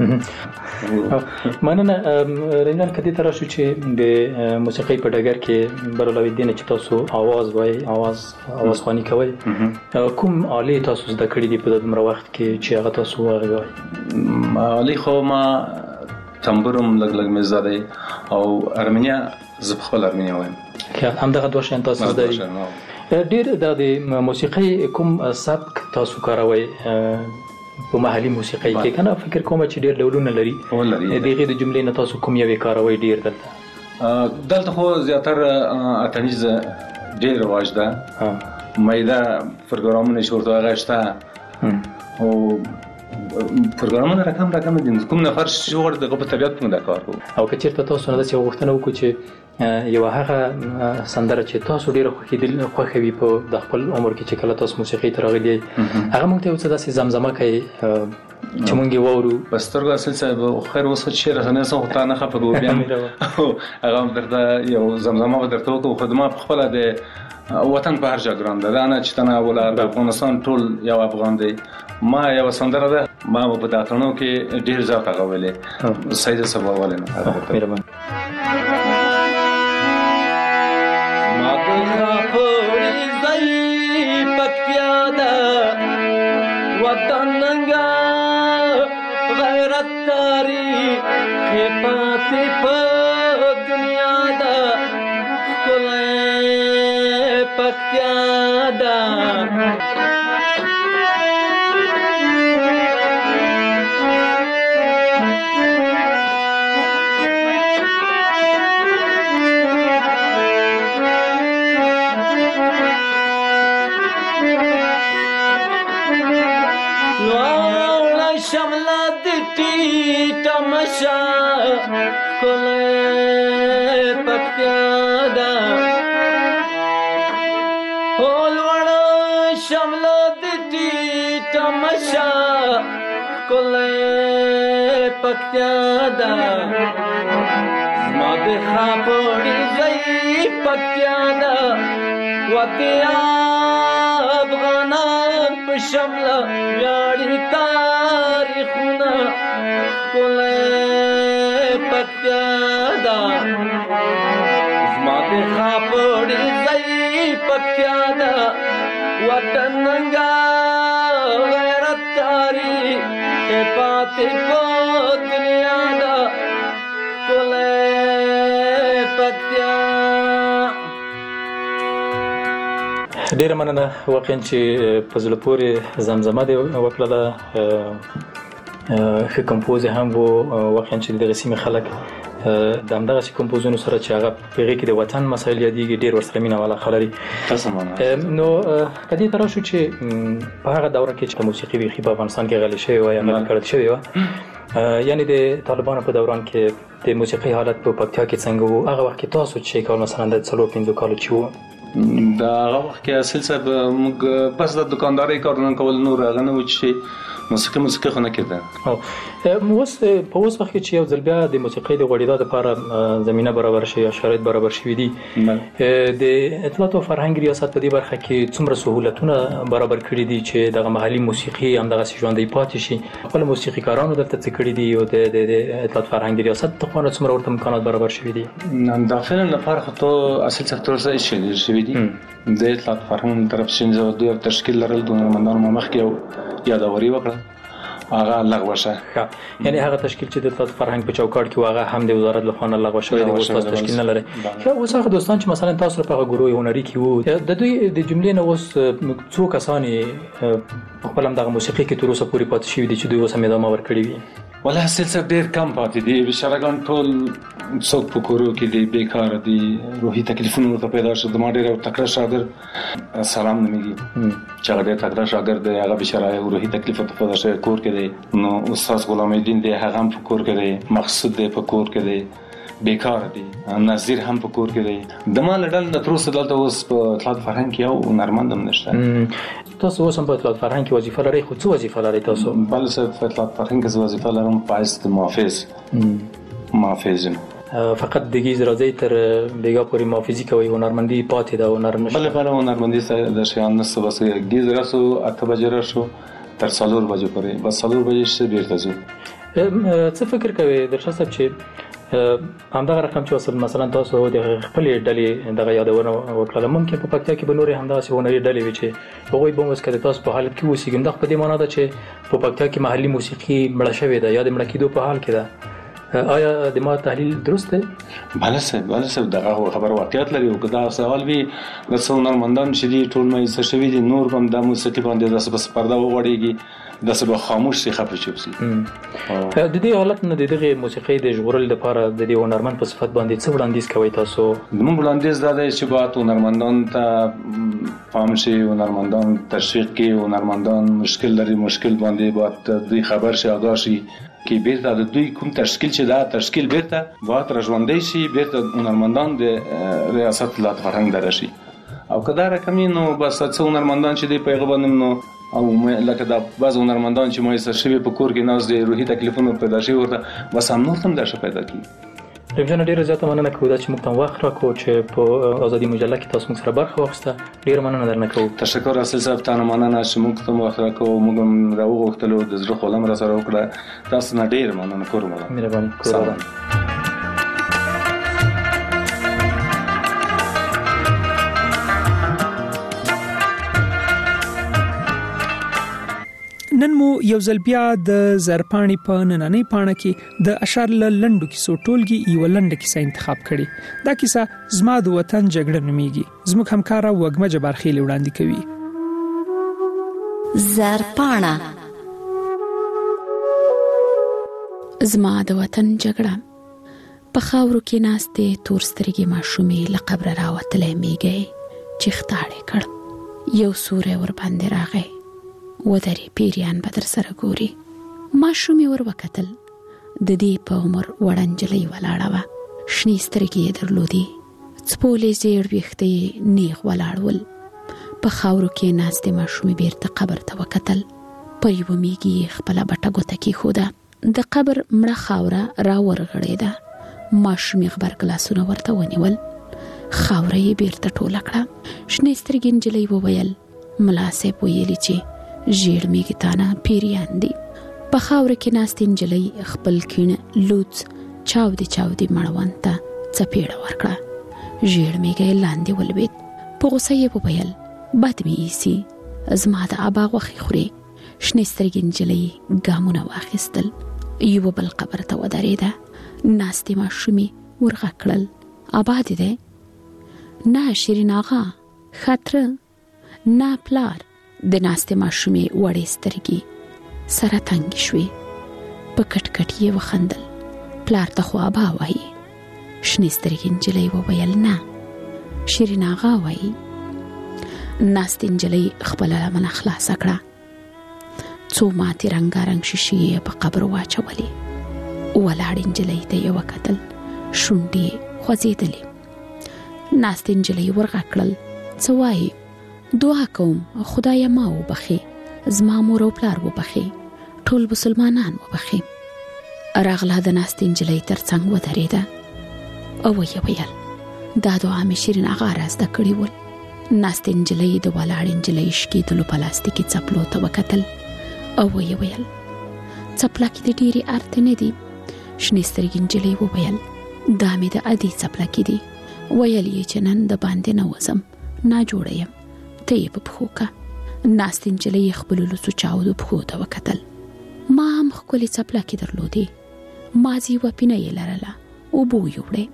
مننه رینال کدي تر شو چې د موسیقي په ډګر کې برولوي دي چې تاسو आवाज وای आवाज خواني کوي کوم آلې تاسو زده کړې دي په دغه وخت کې چې هغه تاسو وایي آلې خو ما تمبرم لګ مې زده او ارمنیا زه خپل ارمنیا وایم که هم دغه دوه شان تاسو زده ډیر د موسیقي کوم سبک تاسو کاروي په محلي موسیقي کې کنه فکر کوم چې ډیر ډولونه لري دغه د جملې نه تاسو کوم یو کاروي ډیر دلته خو زیاتره اتنیز ډیر رواج ده مېدا پروګرامونه شورته غشته او پروګرامونه رقم دي کوم نفر شغل دغه په طبيعت باندې کار کوي او که چیرته تاسو نه د څه وختونه وکړو چې یو هغه سندره چې تاسو ډیره خوښوي په د خپل عمر کې چې کله تاسو موسیقي ته راغلي هغه موږ ته یو څه داسې زمزمه کوي چې موږ یې وورو بس ترګه اصل صاحب خیر اوس چې رسنه سو ته نه خپګو بیا هغه درته یو زمزمه درته وکړو خدمت خپل د وطن په هر ځای ګران ده نه چې تنه ولا د افغانستان ټول یو افغان دی ما یو سندره ده ما په داتونو کې ډیر ځات غوولې سید سبا ولنه مهربان ما ته پوری زئی پکیادا وطننګا غیرت کاری خپات په دنیا دا کله پکیادا تماشا کله پکیادا هولوړ شمل دتی تماشا کله پکیادا ما د خاپړی زئی پکیادا وتیا افغانان په شمل یاري تاریخونه کله پکیادا زما د خاپړی زئی پکیادا وطننګا غیرت کاری پاتې په دنیا دا کله پکیا ډیر مننه واقعا چې په زړه پورې زمزمه دی وکړه ښه کمپوز هم وو واقعا چې د غسیمه خلک د همدغه کمپوزونو سره چې هغه پیغه کې د وطن مسایل یادېږي ډیر ورسره مینه والا خلري نو کدی تر شو چې په هغه دوره کې چې موسیقي ویخي په افغانستان کې غلي شوی و یا نه کړل شوی و یعنی د طالبانو په دوران کې د موسیقي حالت په پکتیا کې څنګه وو هغه وخت کې تاسو چې کول مثلا د 3-5 کال چې وو دا هغه وخت کې اصل څه موږ بس د دکانداري کارونه کول نور هغه نه و چې موسیقي خو نه کېده او اوس په اوس وخت کې چې یو ځل بیا د موسیقي د غوړېدا لپاره زمينه برابر شي یا شرایط برابر شي دي د اطلاعات او فرهنګ ریاست په دې برخه کې څومره سہولتونه برابر کړې دي چې د محلي موسیقي هم دغه ژوندۍ پاتې شي خپل موسیقيکارانو دلته څه کړې دي او د اطلاعات فرهنګ ریاست ته خو څومره ورته امکانات برابر شوي دي داخل لپاره خو ته اصل سکتور څه شي دي د اطلاعات فرهنګ طرف څخه د تشکیل لرل د نمندانو مخکې یادوري وکړه هغه لغوه شه. یعنی هغه تشکیل چې د فرهنګ په چوکاټ کې واغه هم د وزارت لخوا نه لغوه شوی دی، اوس تشکیل نه لري. اوس هغه دوستان چې مثلا تاسو په ګروه هنري کې وو، د دوی د جملې نه اوس څو کسان په خپل دغه موسیقي کې تر اوسه پورې پاتې شوي دي چې دوی اوس هم ادامه ورکړي وي؟ والله سلسله ډېر کم پاتې دي. بشرګان ټول څوک په کورو کې دي، بیکار دي، روحي تکلیفونه ورته پیدا شو. د ما ډېر تکړه شاګرد سلام نومېږي چې هغه ډېر تکړه شاګرد دی، هغه بشاره روحي تکلیف ورته پیدا شوی کور کې دی. نو استاد غلام الدین دی، هغه هم په کور کې دی. مقصود دی په کور کې دی، بیکار دي. نظیر هم په کور کې دی. د ما لړل د تر اوسه دلته اوس په اطلاعات فرهنګ کې یو هنرمند هم نشته. تاسو اوس هم په اطلاعات فرهنګ کې وظیفه لرئ، خو څه وظیفه لرئ تاسو؟ بله زه په اطلاعات فرهنګ کې وظیفه لرم، پایست محافظ یم. فقط د ګیز راځي تر بیګا پورې محافظي کوي، هنرمندي پاتې ده، هنر نشته؟ بله هنرمندي د شیان نشته. بس ګیز راسو 8 بجې راشو تر 4 بجې پورې، بس 4 بجې شته بیرته ځو. څه فکر کوي درشاه صاحب چې همدغه رقم چې وصل مثلا تاسو د خپل ډلې دغه یادونه وکړه، ممکن په پکتیا کې به نورې همداسې هنري ډلې وي چې هغوی به اوس که تاسو په حالت کې اوسېږي، دا په دې معنا ده چې په پکتیا کې محلي موسیقي مړه شوې ده یا د مړه کېدو په حال کې ده. آیا د ما تحلیل درست دی؟ بله صاحب دغه خبر واقعیت لري. او که دا سوال وي د څو هنرمندان چې دي ټول مایوسه شوي دي، نور هم د موسیقي باندې داسې بس پرده وغوړېږي، داسې به خاموش شي، خفه شي. د دې حالت نه د دغې موسیقۍ د ژغورلو لپاره د دې هنرمند په صفت باندې څه وړاندیز کوئ تاسو؟ زموږ وړاندیز دا دی چې باید هنرمندان ته پام شي، هنرمندان تشویق کړي. هنرمندان مشکل لري، مشکل باندې باید دوی خبر شي، آگاه شي کې بیرته د دوی کوم تشکیل چې دا تشکیل بیرته باید راژوندی شي، بیرته هنرمندان د ریاست اطلاعات فرهنګ دره شي. او که دا رقم وي نو بس څه هنرمندان چې دی په هغه باندې نو او لکه دا بعض هنرمندان چې مایوسه شوي په کور کې ناست دي، روحي تکلیفونه پیدا شوي ورته، بس هم نور هم دا ښه پیدا کړي. رحیم جان ډېره زیاته مننه کوو دا چې موږ ته وخت راکړو چې په ازادي مجله کې تاسو موږ سره برخه واخیسته. ډېره مننه درنه کوو. تشکر اصل صاحب، تا نه مننه چې موږ ته وخت راکړو. موږ هم راوغوښتلو، د زړه خوله مې راسره وکړه. تاسو نه ډېره مننه کوم. مهرباني. نن مو یو ځل بیا د زرپاڼې په نننۍ پاڼه کې د اشعار لنډو کیسو ټولګي یو لنډه کیسه انتخاب کړې. دا کیسه زما د وطن جګړه نومېږي. زموږ همکاره وګمه جبارخیل وړاندې کوي. زرپاڼه. زما د وطن جګړه. په خاورو کې ناستې تور سترګې ماشومې له قبره راوتلې میږي چې ختاړې کړ. یو سوری ور باندې راغی، ودرې پیریان به در سره ګوري. ماشومې ور وکتل، د دې په عمر وړه نجلۍ ولاړه وه. شنې سترګې یې درلودې، څپولې زیړ ویښته یې نیغ ولاړ ول. په خاورو کې ناستې ماشومې بیرته قبر ته وکتل. پر یوه میږي یې خپله بټه ګوته کېښوده. د قبر مړه خاوره راورغړېده. ماشومې غبرګ لاسونه ورته ونیول، خاوره یې بیرته ټوله کړه. شنې سترګې نجلۍ وویل، ملا صاحب ویلي چې ژیړ میږتانه پیریان دي. په خاوره کې ناستې نجلۍ خپل کیڼ لوڅ چاودې مړوند ته څپېړه ورکړه. ژیړ میږی لاندې ولوېد. په غوسه یې وویل، بد مې ایسي، زما د ابا غوښې خورې. شنې سترګې نجلۍ ګامونه واخیستل، یوه بل قبر ته ودرېده. ناستې ماشومې ورغږ کړل، ابا دې دی؟ نه شیرین آغا، ښه نه پلار. د ناستې ماشومې وړې سترګې سره تنګې شوې. په کټ کټ یې وخندل، پلار ته خو ابا وایي. شنې سترګې نجلۍ وویل، نه شیرین آغا وایي. ناستې نجلۍ خپله لمنه خلاصه کړه. څو ماتې رنګارنګ شیشې یې په قبر واچولې. ولاړې نجلۍ ته یې وکتل، شونډې یې خوځېدلې. ناستې نجلۍ ورغږ کړل، څه وایي؟ دعا کوم خدای ما وبخي، زما مور او پلار وبخي، ټول مسلمانان وبخي. راغله د ناستې نجلۍ ترڅنګ ودرېده او یې ویل، دا دعا مې شیرین آغا رازده کړي ول. ناستې نجلۍ د ولاړې نجلۍ شکېدلو پلاستیکي څپلو ته وکتل او یې ویل، څپلکې د ډېرې ارته نه دي. شنې سترګې نجلۍ وویل، دا مې د ادي څپلکې دي. ویل یې چې نن د باندې نه وځم، ناجوړه یم، ته یې په پښو که. ناستې نجلۍ خپلو لوڅو چاودو پښو ته وکتل. ما ښکلې څپلکې درلودې. مازی وپینه یې لرله، اوبه یې وړې.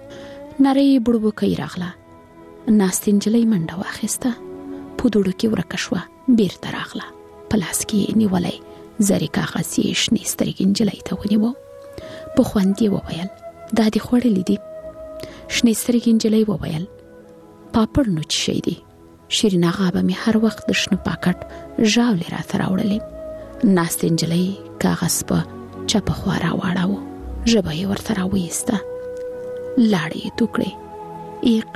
نرۍ بړبوکۍ راغله. ناستې نجلۍ منډه واخیسته، په دوړو کې ورکه شوه. بیرته راغله، په لاس کې یې نیولی زرې کاغذ یې شنې سترګې نجلۍ ته ونیوه. په خوند یې وویل دا دې خوړلي دي؟ شنې سترګې نجلۍ وویل پاپړ نو څه شی دی؟ شیرین اغا به مې هر وخت د شنه پاکټ ژاولې راته راوړلې. ناستې نجلۍ کاغذ په چپه خوا راواړاوه، ژبه یې ورته راویسته، لاړې یې تو کړې. ایق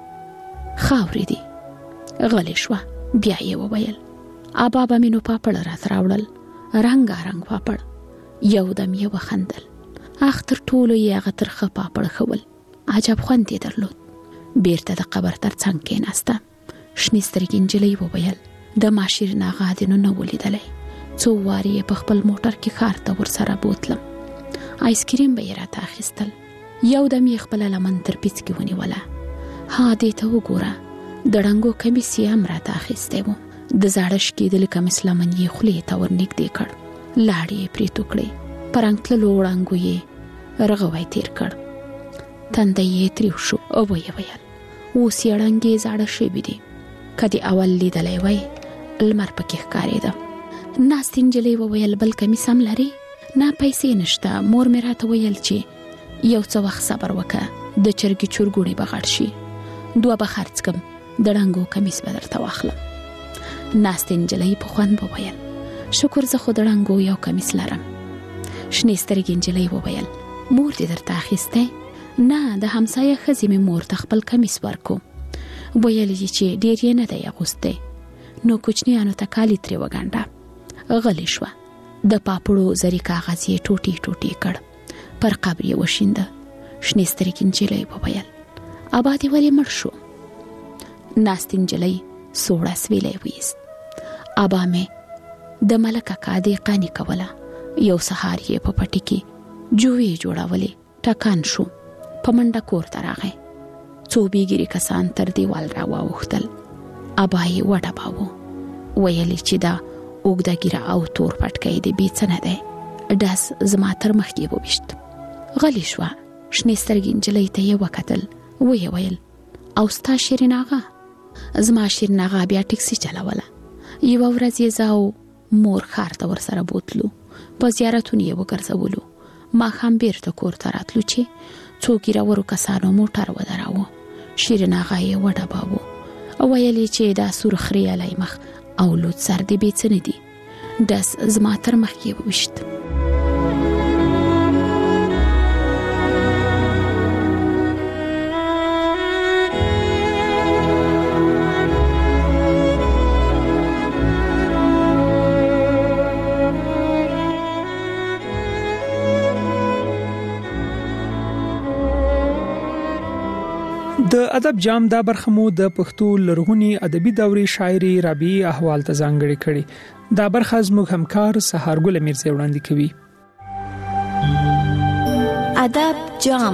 خاورې دي. غلې شوه. بیا یې وویل ابا به مې نو پاپړ راته راوړل، رنګارنګ پاپړ. یو دم یې وخندل. اخ تر ټولو یې هغه ترخه پاپړ ښول، عجب خوند یې درلود. بیرته د قبر تر څنګ کېناسته. شنې سترګې نجلۍ وویل د ما شیرین اغا دې نو نه ولیدلی، څو وارې یې په خپل موټر کې ښار ته ورسره بوتلم، آیس کریم به یې راته اخیستل. یو دم یې خپله لمن تر پیڅ کې ونیوله. ها دې ته وګوره، د ړنګو کمیس یې هم راته اخیستی و. د زاړه شکېدلي کمیس لمن یې خولې ته ورنږدې کړ، لاړې یې پرې تو کړې. په رنګ تللو وړانګو یې رغوی تېر کړ. تنده یې تریو شو او ویې ویل اوس یې ړنګې زاړه شوي دي، که دې اول لیدلی وی لمر پکې ښکارېده. ناستې نجلۍ وویل بل کمیس هم لرې؟ نه پیسې نشته، مور مې راته ویل چې یو څه وخت صبر وکړه، د چرګې چورګوړي به غټ شي، 2 به خرڅ کم، د ړنګو کمیس به درته واخلم. ناستې نجلۍ په خوند وویل شکر زه خو د ړنګو یو کمیس لرم. شنې سترګې نجلۍ وویل مور دې درته اخیستی؟ نه، د همسایه ښځې مې مور ته خپل کمیس ورکو، ویل یې چې ډېر یې نه دی اغوستی، نو کوچنیانو ته کالي ترې وګنډه. غلې شوه. د پاپړو زري کاغذ یې ټوټې ټوټې کړ، پر قبر یې وشینده. شنې سترګې نجلۍ وویل ابا دې ولې مړ شو؟ ناستې نجلۍ سوړه سویلی ویست. ابا مې د ملک اکا دې قانې کوله، یو سهار یې په پټي کې جوې جوړولې، ټکان شو، په منډه کور ته راغی. څو بیګیري کسان تر دیوال را واوښتل. ابا یې وډباوه، ویلې چې دا اوږده ګیره او تور پټکی دې بې څه نه دی، ډز زما تر مخ یې وویشت. غلې شوه. شنې سترګې نجلۍ ته یې وکتل، ویې ویل او ستا شیرین اغا؟ زما شیرین اغا بیا ټکسي چلوله. یوه ورځ یې زه او مور ښار ته ورسره بوتلو، په زیارتونو یې وګرځولو. ماښام بیرته کور ته راتلو چې څو ګیرورو کسانو موټر ودراوه. شیرین اغا یې وډباوه، ویل یې چې دا سور خریالی مخ او لوڅ سر دې بې څه نه دي، ډز زما تر مخ یې وویشت. د ادب جام دا برخه مو د پښتو لرغونی ادبي دورې شاعري رابعه احوال ته ځانګړې کړي. دا برخه زموږ همکار سهارګل میرزي وړاندې کوي. ادب جام.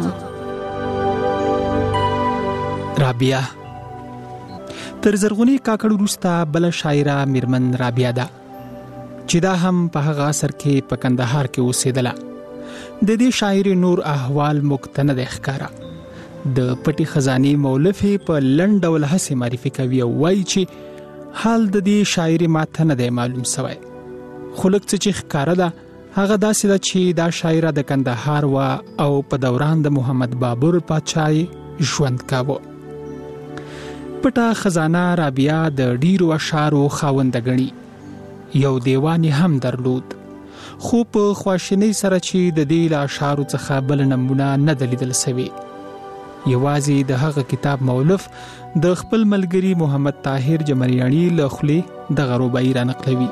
رابعه تر زرغونی کاکړ وروسته بل شاعره میرمن رابعه ده چې دا هم په هغه عصر کې په کندهار کې اوسېدله. د دې شاعري نور احوال مقتنه د ښکارا د پټي خزاني مولفي په لنډ ډول هڅه معرفي کوي او وایي چې حال د دې شاعري ماته نه دی معلوم شوی، خو لږ څه چې ښکارا ده هغه داسې ده چې دا شاعره د کندهار و او په دوران د محمد بابر پادشاهي ژوند کاوه. پټه خزانه رابعه د ډیرو اشعارو خاوند غني، یو دیوان هم درلود، خو په خواشنۍ سره چې د دې اشعارو څخه بل نمونه نه دلیدل سوی. یوازې د هغه کتاب مولف د خپل ملګری محمد طاهر جمریانی له خولې د غروبای را نقلوي.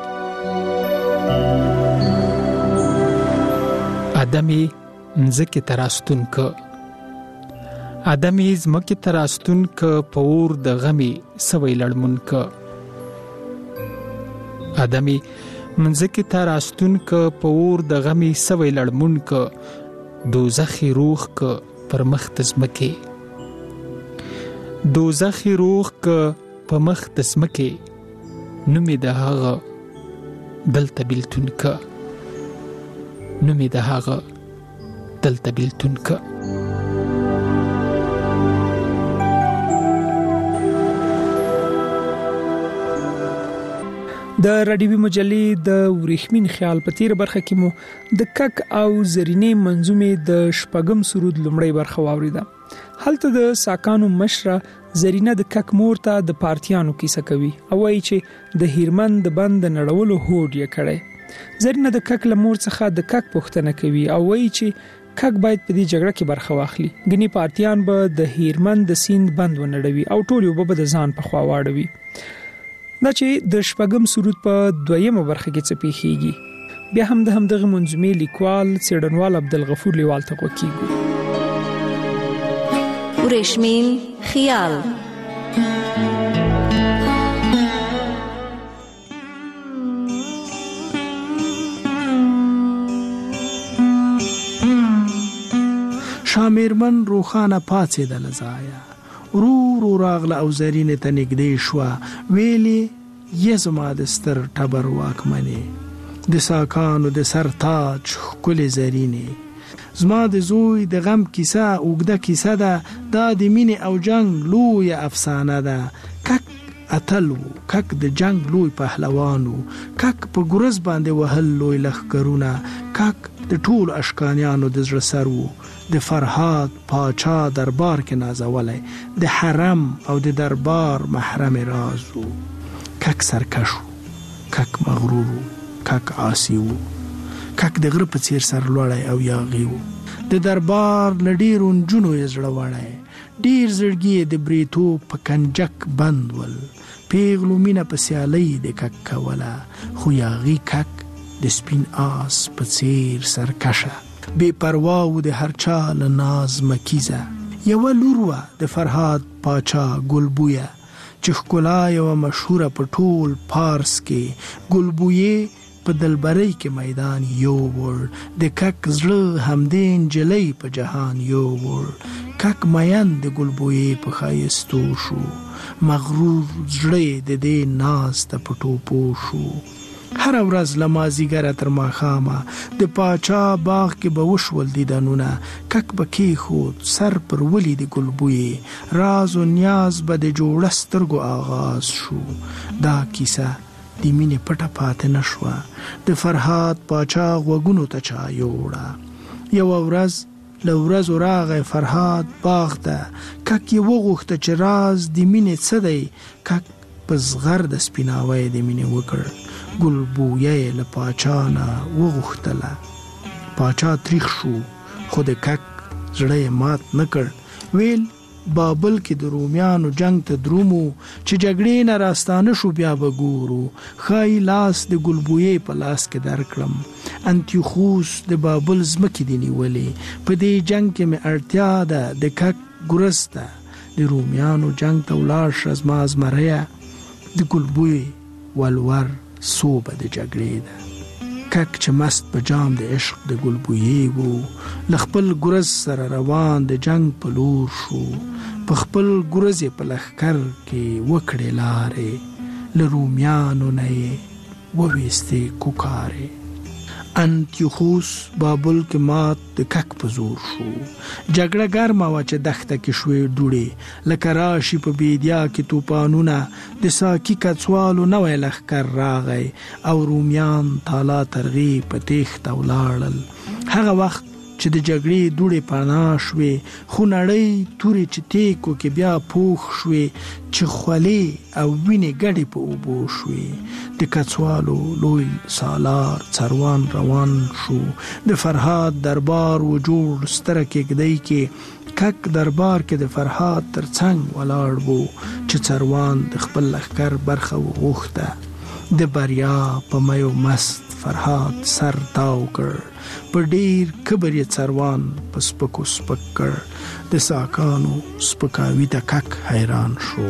ادمي مزکه تراستون ک ادمي زمکه تراستون ک پور د غمي سوي لړمون ک ادمي منزکه تراستون ک پور د غمي سوي لړمون ک دوزخي روح ک پر مخ تسمکه دوزخي روح ک په مخ تسمکه نومي د هغه دلته بلتون ک نوم د هغه دلته بیلتون که. د رادیوي مجلې د ورېښمین خیال په تیر برخه کې مو د کک او زرینې منظومې د شپږم سرود لومړی برخه واوریده. هلته د ساکانو مشره زرینه د کک مور ته د پارتیانو کیسه کوي او وایي چې د هیرمن د بند نړولو هوډ یې کړی. زرینه د کک له مور څخه د کک پوښتنه کوي او وایي چې کک باید په دې جګړه کې برخه واخلي. ګنې پارتیان به د هیرمن د سیند بند ونړوي او ټول یو به د ځان په خوا واړوي. دا چې د شپږم سرود په دویمه برخه کې څه پیښیږي بیا هم د همدغه منظومې لیکوال څېړنوال عبدالغفور لیوال ته غوږ کیږو. ورېښمین خیال. شامیرمن روخانه پاتې د لزایا ورو راغله او زرینه ته نږدې شوه ویلي یې زما د ستر ټبر واکمنې د ساکانو د سر تاج ښکلې زرینې زما د زوی د غم کیسه اوږده کیسه ده دا د مینې او جنګ لویه افسانه ده. کک اتل و کک د جنګ لوی پهلوان و کک په ګرز باندې وهل لوی لښکرونه کک د ټول اشکانیانو د زړه سر و د فرهاد پاچا دربار کې نازولی د حرم او د دربار محرم راز و کک سرکش و کک مغرور و کک عاصی و کک د غره په څیر سر لوړی او یاغي و د دربار له ډېرو نجونو یې زړه وړی ډېر زړګي د بریتو په کنجک بند ول پیغلو مینه په سیالۍ د کک کوله خو یاغي کک د سپین آس په څیر سرکشه بے پروا و د هر چا له ناز مکیزه یوه لور وه د فرهاد پاچا ګلبویه چې ښکلا یوه مشهوره په ټول پارس کې ګلبویې په دلبرۍ کې میدان یووړ د کک زړه همدې نجلۍ په جهان یووړ کک مین د ګلبویې په ښایستو شو مغرور زړه د دې ناز ته په ټوپو شو. هر ورځ له مازیګره تر ماښامه د پاچا باغ کې به وشول دیدنونه کک به کېښود سر پر ولي د ګلبویې راز و نیاز به د جوړه سترګو آغاز شو. دا کیسه د مینې پټه پاتې نه شوه د فرهاد پاچا غوږونو ته چا یوړه. یوه ورځ له ورځو راغی فرهاد باغ ته کک یې وغوښته چې راز د مینې څه دی کک په زغر د سپیناوی د مینې وکړ. ګلبویه له پاچا نه وغوښتله پاچا تریخ شو خو د کک زړه یې مات نه کړ ویل بابل کې د رومیانو جنگ ته درومو چې جګړې نه راستانه شو بیا به ګورو ښایي لاس د ګلبویې په لاس کې درکړم انتیوخوس د بابل ځمکې دې نیولې په دې جنگ کې مې اړتیا ده د کک ګرز ته د رومیانو جنگ ته ولاړ شه زما زمریه د ګلبویې ولور صوبه د جګړې ده. کک چې مست په جام د عشق د ګلبویې وو له خپل ګرز سره روان د جنگ په لور شو په خپل ګرز په لښکر کې وکړې لارې له رومیانو نه یې وویستې کوکارې. انتیوخوس بابل کې مات د کک په زور شو جګړه ګرمه وه چې دښته کې شوې دوړې لکه راشي په بیدیا کې توپانونه د ساکي کڅوالو نوی لښکر راغی او رومیان تالا ترغې په تیښته ولاړل. هغه وخت چې د جګړې دوړې پناه شوې خو نړۍ تورې چې تیکو کې بیا پوخ شوې چې خولې او وینې ګډې په اوبو شوې د کڅوالو لوی سالار څروان روان شو د فرهاد دربار و جوړ ستره کېږدۍ کې کک دربار کې د فرهاد تر څنګ ولاړ وو چې څروان د خپل لښکر برخه وغوښته د بریا په میو مست فرهاد سر تاو کړ په ډیر کبر یې څروان په سپکو سپک کړ د ساکانو سپکاوي ته کک حیران شو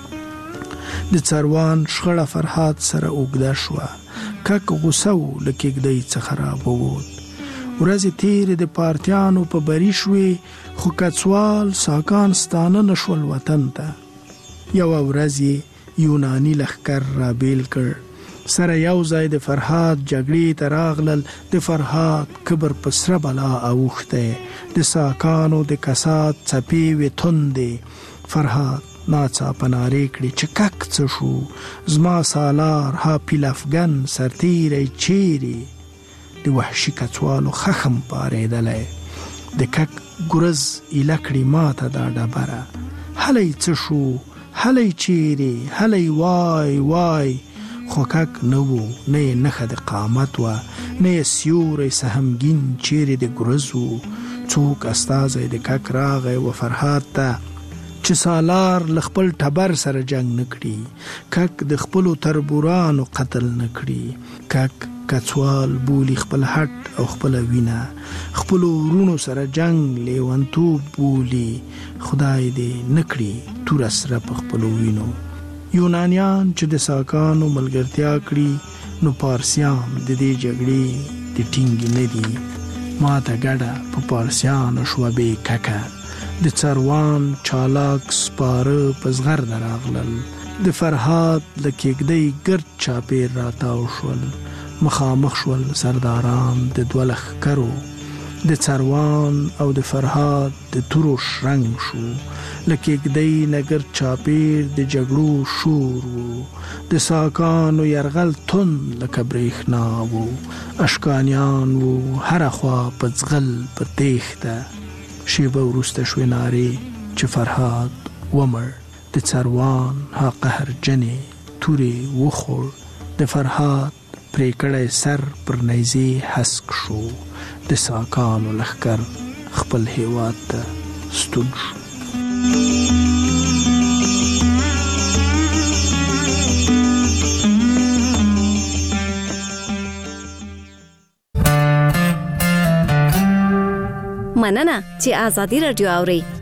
د څروان شخړه فرهاد سره اوږده شوه کک غوسه و له کېږدۍ څخه راووت. ورځې تېرې د پارتیانو په بري شوې خو کڅوال ساکان ستانه نه شول وطن ته. یوه ورځ یې یوناني لښکر رابیل کړ سره یو ځای د فرهاد جګړې ته راغلل. د فرهاد کبر په سره بلا اوښتی، د ساکانو د کسات څپې وې تندې. فرهاد ناڅاپه نارې کړې چې کک څه شو، زما سالار ها پیلافګن سرتیری چیرې؟ د وحشي کڅوالو خخم پارېدلی، د کک ګرز ایله کړې ماته دا ډبره. هلی څه شو، هلی چیرې، هلی وای وای. خو کک نه و، نه یې نښه د قامت وه، نه یې سیوری سهمګین چیرې د ګرز و. څوک استازی د کک راغی و فرهاد ته چې سالار له خپل ټبر سره جنگ نه کړي، کک د خپلو تربورانو قتل نه کړي. کک کڅوال بولی خپل هټ او خپل وینه، خپلو ورونو سره جنگ لیونتوب بولی. خدای دې نه کړي توره سره په خپلو وینو. یونانیان چې د ساکانو ملګرتیا کړي، نو پارسیان د دې جګړې د ټینګې نه دي. ماته ګډه په پارسیانو شوه بې ککه، د څروان چالاک سپاره په زغرده راغلل. د فرهاد له کېږدۍ ګرد چاپېر راتاو شول. مخامخ شول سرداران د دوه لښکرو، د څروان او د فرهاد د تورو شرنګ شو. له کېږدۍ نه ګرد چاپېر د جګړو شور و، د ساکانو یرغل تند لکه برېښنا و. اشکانیان و هره خوا په ځغل په تېښته. شیبه وروسته شوې نارې چې فرهاد ومړ. د څروان ها قهرجنې تورې وخوړ. د فرهاد پرې کړی سر پر نیزې هسک شو. د ساکانو لښکر خپل هیواد ته ستون شو. مننه چې آزادي رادیو اورئ.